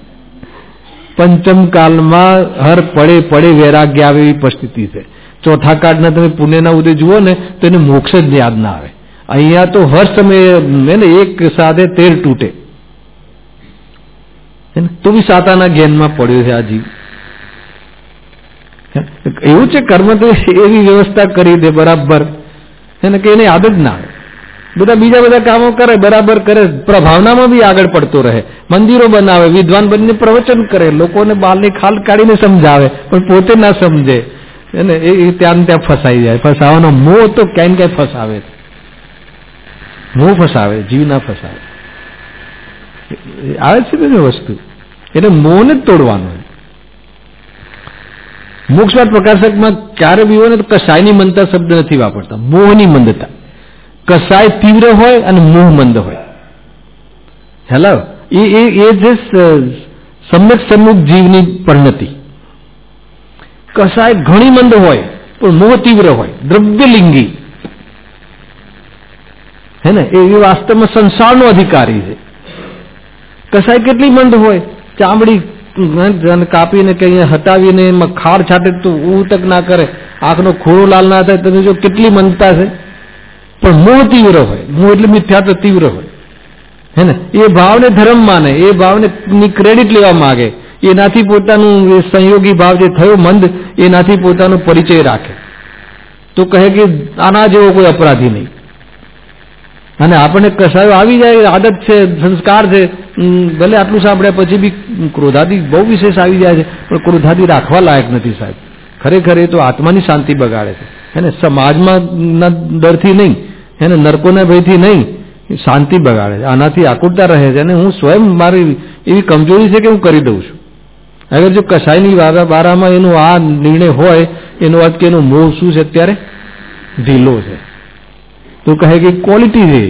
પંચમ કાલમાં હર પડે પડે વૈરાગ્ય આવે એવી પરિસ્થિતિ છે. ચોથા કાળના તમે પુણ્યના ઉદય જુઓ ને તો એને મોક્ષ જ યાદ ના આવે. અહીંયા તો હર સમયે ને એક સાથે તેર તૂટે, તો બી સાતાના જ્ઞાનમાં પડ્યો છે આ જીવ. એવું છે કર્મ તો એવી વ્યવસ્થા કરી દે બરાબર એને કે એને યાદ જ ના આવે. બધા બીજા બધા કામો કરે, બરાબર કરે, પ્રભાવનામાં બી આગળ પડતો રહે, મંદિરો બનાવે, વિદ્વાન બનીને પ્રવચન કરે, લોકોને બાલની ખાલ કાઢીને સમજાવે, પણ પોતે ના સમજે એને એ ત્યાં ત્યાં ફસાઈ જાય. ફસાવાનો મોહ તો ક્યાંય ક્યાંય ફસાવે, મોહ ફસાવે, જીવ ના ફસાવે. આવે છે બધી વસ્તુ, એટલે મોહને જ તોડવાનો. મોક્ષવાદ પ્રકાશકમાં ક્યારે બી હોય ને તો કસાયની મંદતા શબ્દ નથી વાપરતા, મોહની મંદતા. કસાય તીવ્ર હોય અને મોહ મંદ હોય. હેલો, એ એ જે સમ્યક સન્મુખ જીવની પરિણતિ. કસાય ઘણી મંદ હોય પણ મોહ તીવ્ર હોય, દ્રવ્યલિંગી હે ને, એ વાસ્તવમાં સંસારનો અધિકારી છે. કસાય કેટલી મંદ હોય, ચામડી કાપીને કે અહીંયા હટાવીને એમાં ખાર છાંટે તો ઉતક ના કરે, આંખનો ખોળો લાલ ના થાય, તમે જો કેટલી મંદતા છે. પણ મોહ તીવ્ર હોય, મોહ એટલે મિથ્યાત્વ તીવ્ર હોય હે ને, એ ભાવને ધર્મ માને, એ ભાવને ક્રેડિટ લેવા માંગે, એનાથી પોતાનું સંયોગી ભાવ જે થયો મંદ, એનાથી પોતાનો પરિચય રાખે, તો કહે કે આના જેવો કોઈ અપરાધી નહીં. અને આપણને કસાયો આવી જાય, આદત છે, સંસ્કાર છે, ભલે આટલું સાંભળ્યા પછી બી ક્રોધાદી બહુ વિશેષ આવી જાય છે, પણ ક્રોધાદી રાખવા લાયક નથી સાહેબ. ખરેખર એ તો આત્માની શાંતિ બગાડે છે હે ને, સમાજમાં ના ડરથી નહીં હે ને, નરકોના ભયથી નહીં, શાંતિ બગાડે છે, આનાથી આકુરતા રહે છે. અને હું સ્વયં મારી એવી કમજોરી છે કે હું કરી દઉં છું. અગર જો કસાયની બારામાં એનો આ નિર્ણય હોય, એનો અર્થ કે એનો મોહ શું છે અત્યારે ઢીલો છે, તો કહે કે ક્વોલિટી છે.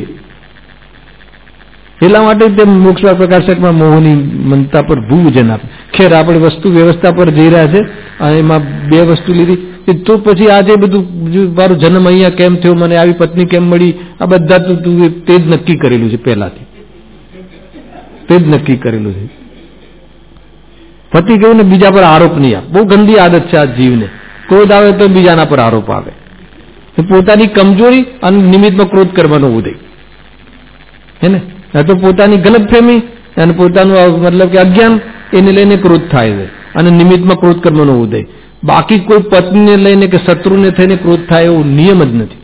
એટલા માટે તે મોક્ષવાદ પ્રકાશકમાં મોહની મનતા પર ભૂવજન આપે. ખેર આપણે વસ્તુ વ્યવસ્થા પર જઈ રહ્યા છે, અને એમાં બે વસ્તુ લીધી, કે તો પછી આજે બધું મારો જન્મ અહીંયા કેમ થયો, મને આવી પત્ની કેમ મળી, આ બધા તું તું તે જ નક્કી કરેલું છે, પહેલાથી તે જ નક્કી કરેલું છે. પતિ કહ્યું ને બીજા પર આરોપ નહીં આપ. બહુ ગંદી આદત છે આ જીવને. ક્રોધ આવે તો બીજાના પર આરોપ આવે. પોતાની કમજોરી અને નિમિત્તમાં ક્રોધ કરવાનો ઉદય હે ને, તો પોતાની ગલતફહેમી અને પોતાનું મતલબ કે અજ્ઞાન એને લઈને ક્રોધ થાય છે અને નિમિત્તમાં ક્રોધ કરવાનો ઉદય. બાકી કોઈ પત્નીને લઈને કે શત્રુને થઈને ક્રોધ થાય એવો નિયમ જ નથી.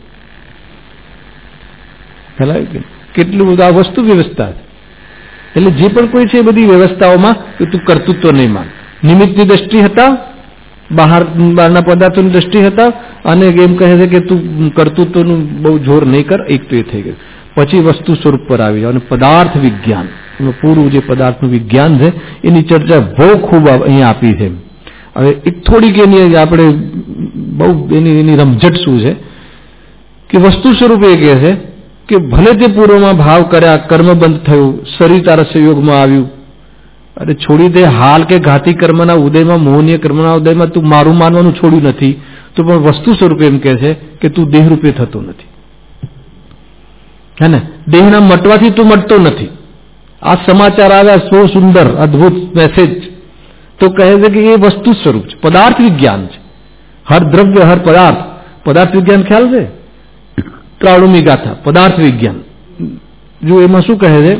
ખ્યાલ કે કેટલું બધું આ વસ્તુ વ્યવસ્થા છે. એટલે જે પણ કોઈ છે એ બધી વ્યવસ્થાઓમાં તું કર્તૃત્વ નહીં માન, નિમિત્તની દ્રષ્ટિ હતા, બહાર બહારના પદાર્થોની દ્રષ્ટિ હતા, અને એમ કહે છે કે તું કર્તૃત્વનું બહુ જોર નહીં કર. એક તો એ થઈ ગયું. પછી વસ્તુ સ્વરૂપ પર આવી જાવ અને પદાર્થ વિજ્ઞાન, પૂરું જે પદાર્થનું વિજ્ઞાન છે એની ચર્ચા બહુ ખૂબ અહીંયા આપી છે. હવે એક થોડીક એની આપણે બહુ એની એની રમઝટ શું છે કે વસ્તુ સ્વરૂપ એ કહે છે કે ભલે તે પૂર્વમાં ભાવ કર્યા, કર્મ બંધ થયું, શરીર તારા સંયોગમાં આવ્યું, અરે છોડી દે હાલ કે ઘાતી કર્મના ઉદયમાં, મોહનીય કર્મના ઉદયમાં તું મારું માનવાનું છોડ્યું નથી, તો પણ વસ્તુ સ્વરૂપે એમ કહે છે કે તું દેહ રૂપે થતો નથી, હે ને, દેહના મટવાથી તું મટતો નથી. આ સમાચાર આવ્યા, સો સુંદર અદભુત મેસેજ, તો કહે છે કે એ વસ્તુ સ્વરૂપ છે, પદાર્થ વિજ્ઞાન છે. હર દ્રવ્ય હર પદાર્થ, પદાર્થ વિજ્ઞાન ખ્યાલ છે, ત્રાણુમી ગાથા પદાર્થ વિજ્ઞાન. જો એમાં શું કહે છે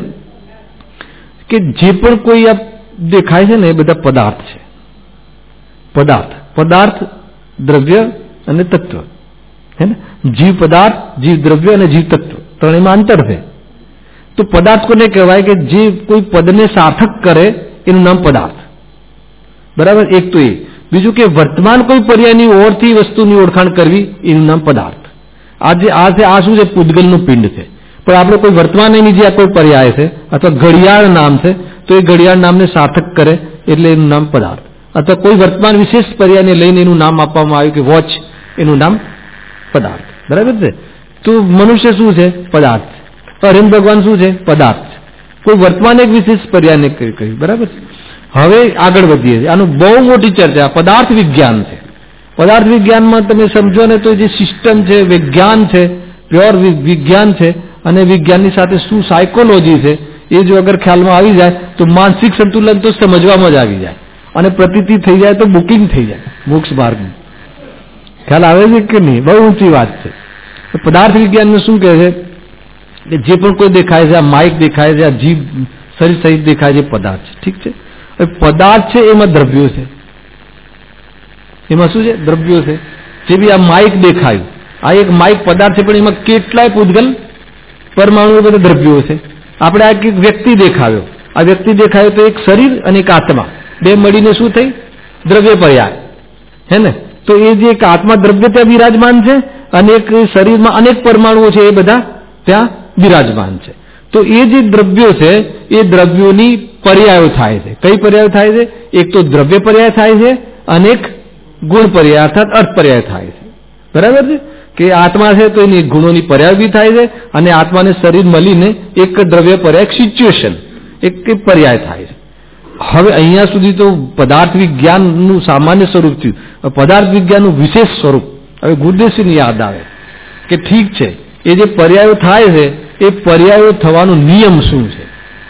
કે જે પણ કોઈ આ દેખાય છે ને એ બધા પદાર્થ છે. પદાર્થ પદાર્થ દ્રવ્ય અને તત્વ, હે ને, જીવ પદાર્થ, જીવ દ્રવ્ય અને જીવ તત્વ, ત્રણેયમાં અંતર છે. તો પદાર્થ કોને કહેવાય કે જે કોઈ પદને સાર્થક કરે એનું નામ પદાર્થ, બરાબર. એક તો એ. બીજું કે વર્તમાન કોઈ પર્યાયની ઓરથી વસ્તુની ઓળખાણ કરવી એનું નામ પદાર્થ. આજે આ છે, આ શું છે, પૂતગલનું પિંડ છે, પણ આપણે કોઈ વર્તમાન એની જે કોઈ પર્યાય છે અથવા ઘડિયાળ નામ છે તો એ ઘડિયાળ નામને સાર્થક કરે એટલે એનું નામ પદાર્થ. અથવા કોઈ વર્તમાન વિશેષ પર્યાયને લઈને એનું નામ આપવામાં આવ્યું કે વોચ, એનું નામ પદાર્થ, બરાબર છે. તો મનુષ્ય શું છે, પદાર્થ. હરિમ ભગવાન શું છે, પદાર્થ. કોઈ વર્તમાન એક વિશેષ પર્યાયને કહ્યું, બરાબર છે. હવે આગળ વધીએ છીએ. આનું બહુ મોટી ચર્ચા પદાર્થ વિજ્ઞાન છે. પદાર્થ વિજ્ઞાનમાં તમે સમજો ને તો જે સિસ્ટમ છે, વિજ્ઞાન છે, પ્યોર વિજ્ઞાન છે, અને વિજ્ઞાનની સાથે શું સાયકોલોજી છે એ જો અગર ખ્યાલમાં આવી જાય તો માનસિક સંતુલન તો સમજવામાં જ આવી જાય, અને પ્રતીતિ થઈ જાય તો બુકિંગ થઈ જાય મોક્ષ માર્ગનું. ખ્યાલ આવે છે કે નહીં? બહુ ઊંચી વાત છે. પદાર્થ વિજ્ઞાનમાં શું કહે છે કે જે પણ કોઈ દેખાય છે, આ માઇક દેખાય છે, આ જીભ શરીર સહિત દેખાય છે, પદાર્થ છે. ઠીક છે. પદાર્થ છે એમાં દ્રવ્યો છે. એમાં શું છે, દ્રવ્યો છે. જે બી આ માઇક દેખાયું, આ એક માઇક પદાર્થ છે, પણ એમાં કેટલાય પૂતગલ પરમાણુ બધા દ્રવ્યો છે. આપણે આ એક વ્યક્તિ દેખાયો, આ વ્યક્તિ દેખાયો તો એક શરીર અને એક આત્મા બે મળીને શું થઈ, દ્રવ્ય પર્યાય, હે ને. તો એ જે એક આત્મા દ્રવ્ય ત્યાં બિરાજમાન છે અને એક શરીરમાં અનેક પરમાણુઓ છે એ બધા ત્યાં બિરાજમાન છે. તો એ જે દ્રવ્યો છે એ દ્રવ્યોની પર્યાયો થાય છે. કઈ પર્યાયો થાય છે? એક તો દ્રવ્ય પર્યાય થાય છે અને એક ગુણ પર્યાય અર્થાત અર્થ પર્યાય થાય છે, બરાબર છે. કે આત્મા છે તો એની ગુણોની પર્યાય બી થાય છે, અને આત્માને શરીર મળીને એક દ્રવ્ય પર્યાય સિચ્યુએશન એક પર્યાય થાય છે. હવે અહીંયા સુધી તો પદાર્થ વિજ્ઞાનનું સામાન્ય સ્વરૂપ થયું. પદાર્થ વિજ્ઞાનનું વિશેષ સ્વરૂપ હવે ગુરુદેવસિંહને યાદ આવે કે ઠીક છે, એ જે પર્યાયો થાય છે એ પર્યાયો થવાનો નિયમ શું છે?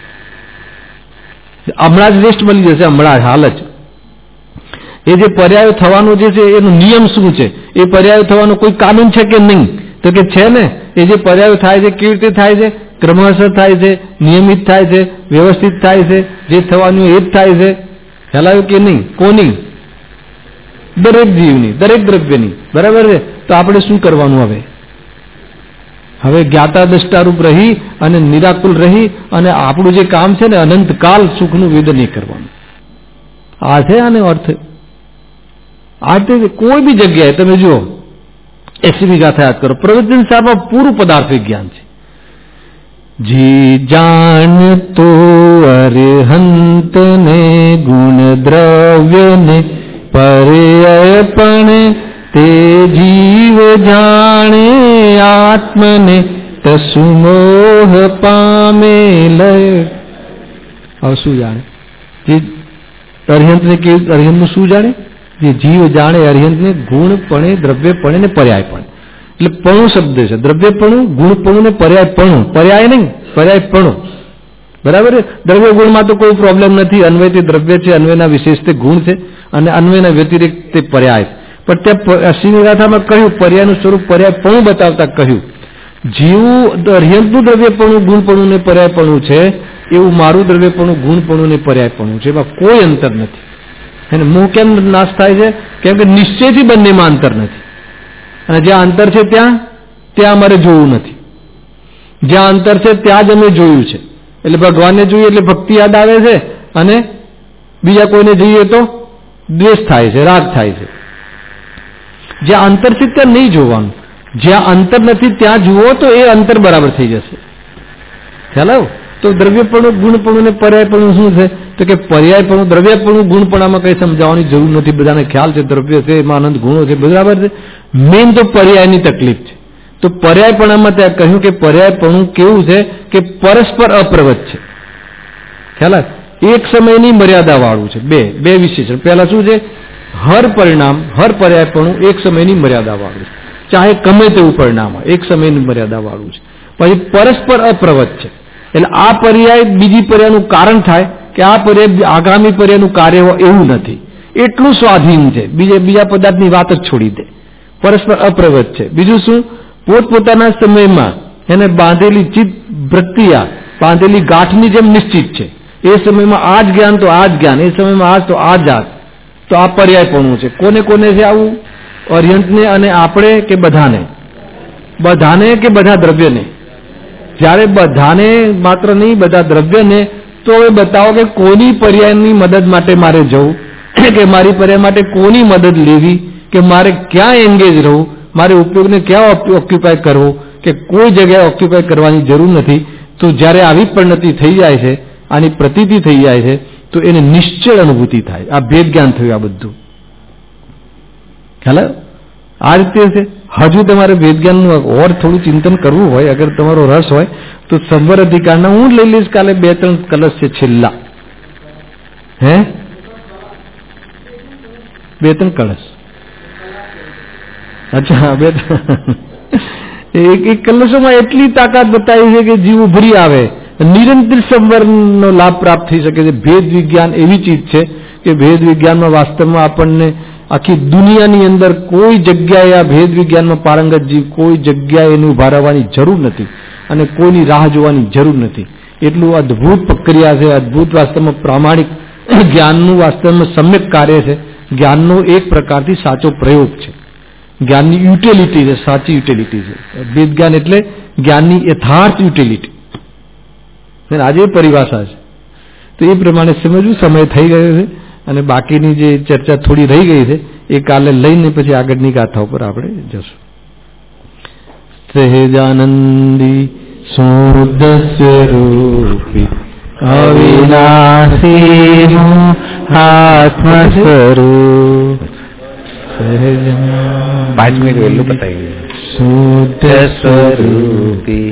હમણાં જ લિસ્ટ મળી જશે, હમણાં હાલ જ. એ જે પર્યાયો થવાનો જે છે એનો નિયમ શું છે? એ પર્યાયો થવાનો કોઈ કાનૂન છે કે નહીં? તો કે છે ને. એ જે પર્યાયો થાય છે કેવી રીતે થાય છે? ક્રમશઃ થાય છે, નિયમિત થાય છે, વ્યવસ્થિત થાય છે, જે થવાનું એ જ થાય છે. ખ્યાલ આવ્યો કે નહીં? કોની? દરેક જીવની, દરેક દ્રવ્યની, બરાબર છે. તો આપણે શું કરવાનું હવે? હવે જ્ઞાતા દ્રષ્ટારૂપ રહી અને નિરાકુલ રહી અને આપણું જે કામ છે ને અનંતકાલ સુખનું વેદન એ કરવાનું. આ છે આનો અર્થ. આ કોઈ બી જગ્યાએ તમે જુઓ, એસી ગાથા યાદ કરો, પ્રવચન સાહેબમાં પૂરું પદાર્થ વિજ્ઞાન છે. જી જાણ તો અરહંત ને ગુણ દ્રવ્ય ને પર્યપણ તે જીવ જાણે આત્મને તસુમોહ પામે લય. હવે શું જાણે? જે અરહંત ને કે અરહંત નું શું જાણે? જે જીવ જાણે અર્યંતને ગુણપણે, દ્રવ્યપણે ને પર્યાયપણે. એટલે પણું શબ્દ છે, દ્રવ્યપણું, ગુણપણું ને પર્યાયપણું. પર્યાય નહીં, પર્યાયપણું. બરાબર છે. દ્રવ્ય ગુણમાં તો કોઈ પ્રોબ્લેમ નથી. અન્વય તે દ્રવ્ય છે, અન્વયના વિશેષ તે ગુણ છે, અને અન્વયના વ્યતિરિક્ત તે પર્યાય. પણ ત્યાં શ્રીગાથામાં કહ્યું પર્યાયનું સ્વરૂપ પર્યાયપણું બતાવતા કહ્યું જીવું અર્યંતનું દ્રવ્યપણું, ગુણપણું ને પર્યાયપણું છે, એવું મારું દ્રવ્યપણું, ગુણપણું ને પર્યાયપણું છે. એમાં કોઈ અંતર નથી. અને મોહ કેમ નાશ થાય છે? કેમ કે નિશ્ચયથી બંનેમાં અંતર નથી. અને જ્યાં અંતર છે ત્યાં ત્યાં અમારે જોવું નથી. જ્યાં અંતર છે ત્યાં જ અમે જોયું છે. એટલે ભગવાનને જોઈએ એટલે ભક્તિ યાદ આવે છે, અને બીજા કોઈને જોઈએ તો દ્વેષ થાય છે, રાગ થાય છે. જ્યાં અંતર છે ત્યાં નહીં જોવાનું. જ્યાં અંતર નથી ત્યાં જુઓ તો એ અંતર બરાબર થઈ જશે. ખ્યાલ આવ્યો? તો દ્રવ્યપણું, ગુણપણું ને પર્યાયપણું શું છે? તો કે પર્યાયપણું, દ્રવ્યપણું, ગુણપણામાં કઈ સમજાવવાની જરૂર નથી. બધાને ખ્યાલ છે દ્રવ્ય છે, એમાં આનંદ ગુણો છે, બરાબર છે. મેઇન તો પર્યાયની તકલીફ છે. તો પર્યાયપણામાં ત્યાં કહ્યું કે પર્યાયપણું કેવું છે કે પરસ્પર અપ્રવત છે. ખ્યાલ આવે? એક સમયની મર્યાદા વાળું છે. બે બે વિશેષણ. પહેલા શું છે? હર પરિણામ, હર પર્યાયપણું એક સમયની મર્યાદા વાળું છે. ચાહે ગમે તેવું પરિણામ હોય, એક સમયની મર્યાદા વાળું છે. પછી પરસ્પર અપ્રવત છે. એટલે આ પર્યાય બીજી પર્યાયનું કારણ થાય કે આ પર્યાય આગામી પર્યાયનું કાર્ય હોય એવું નથી. એટલું સ્વાધીન છે. બીજા બીજા પદાર્થની વાત જ છોડી દે. પરસ્પર અપ્રવત છે. બીજું શું? પોતપોતાના સમયમાં એને બાંધેલી ચિત્ત પ્રક્રિયા, બાંધેલી ગાંઠની જેમ નિશ્ચિત છે. એ સમયમાં આ જ જ્ઞાન તો આ જ જ્ઞાન, એ સમયમાં આ તો આ જાત. તો આ પર્યાયપણું છે. કોને કોને છે આવું? અર્યંતને અને આપણે કે બધાને? બધાને કે બધા દ્રવ્યને? જ્યારે બધાને માત્ર નહીં, બધા દ્રવ્યને. તો હવે બતાવો કે કોની પર્યાયની મદદ માટે મારે જવું, કે મારી પર્યાય માટે કોની મદદ લેવી, કે મારે ક્યાં એન્ગેજ રહું, મારે ઉપયોગને ક્યાં ઓક્યુપાય કરવો, કે કોઈ જગ્યાએ ઓક્યુપાય કરવાની જરૂર નથી. તો જ્યારે આવી પરિણતિ થઈ જાય છે, આની પ્રતીતિ થઈ જાય છે, તો એને નિશ્ચળ અનુભૂતિ થાય. આ ભેદ જ્ઞાન થયું. આ બધું ખ્યાલ? આ રીતે છે. હજુ તમારે ભેદ જ્ઞાનનું ઓર થોડું ચિંતન કરવું હોય, અગર તમારો રસ હોય, તો સંવર અધિકારના હું લઈ લઈશ કાલે. બે ત્રણ કલશ છે છેલ્લા. હે બે ત્રણ કલશ? અચ્છા, બે એક એક કલશોમાં એટલી તાકાત બતાવી છે કે જીવ ઉભરી આવે, નિરંતર સંવરનો લાભ પ્રાપ્ત થઈ શકે છે. ભેદ વિજ્ઞાન એવી ચીજ છે કે ભેદ વિજ્ઞાનમાં વાસ્તવમાં આપણને આખી દુનિયાની અંદર કોઈ જગ્યાએ આ ભેદ વિજ્ઞાનમાં પારંગત જીવ કોઈ જગ્યાએ એનું ઉભા રહેવાની જરૂર નથી, અને કોઈની રાહ જોવાની જરૂર નથી. એટલું અદભુત પ્રક્રિયા છે. અદભુત વાસ્તવમાં પ્રામાણિક જ્ઞાનનું વાસ્તવમાં સમ્યક કાર્ય છે. જ્ઞાનનો એક પ્રકારથી સાચો પ્રયોગ છે. જ્ઞાનની યુટિલિટી છે, સાચી યુટિલિટી છે. ભેદ જ્ઞાન એટલે જ્ઞાનની યથાર્થ યુટિલિટી. આજે પરિભાષા છે. તો એ પ્રમાણે સમજવું. સમય થઈ ગયો છે, અને બાકીની જે ચર્ચા થોડી રહી ગઈ છે એ કાલે લઈને પછી આગળની ગાથા ઉપર આપણે જશું. સહેજાનંદી શુદ્ધ સ્વરૂપી અવિનાશી આત્મ સ્વરૂપ. પાંચ મિનિટ વહેલું પતાવી. શુદ્ધ સ્વરૂપી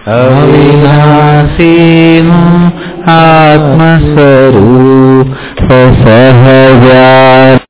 અવિનાશી આત્મ સ્વરૂપ સહજા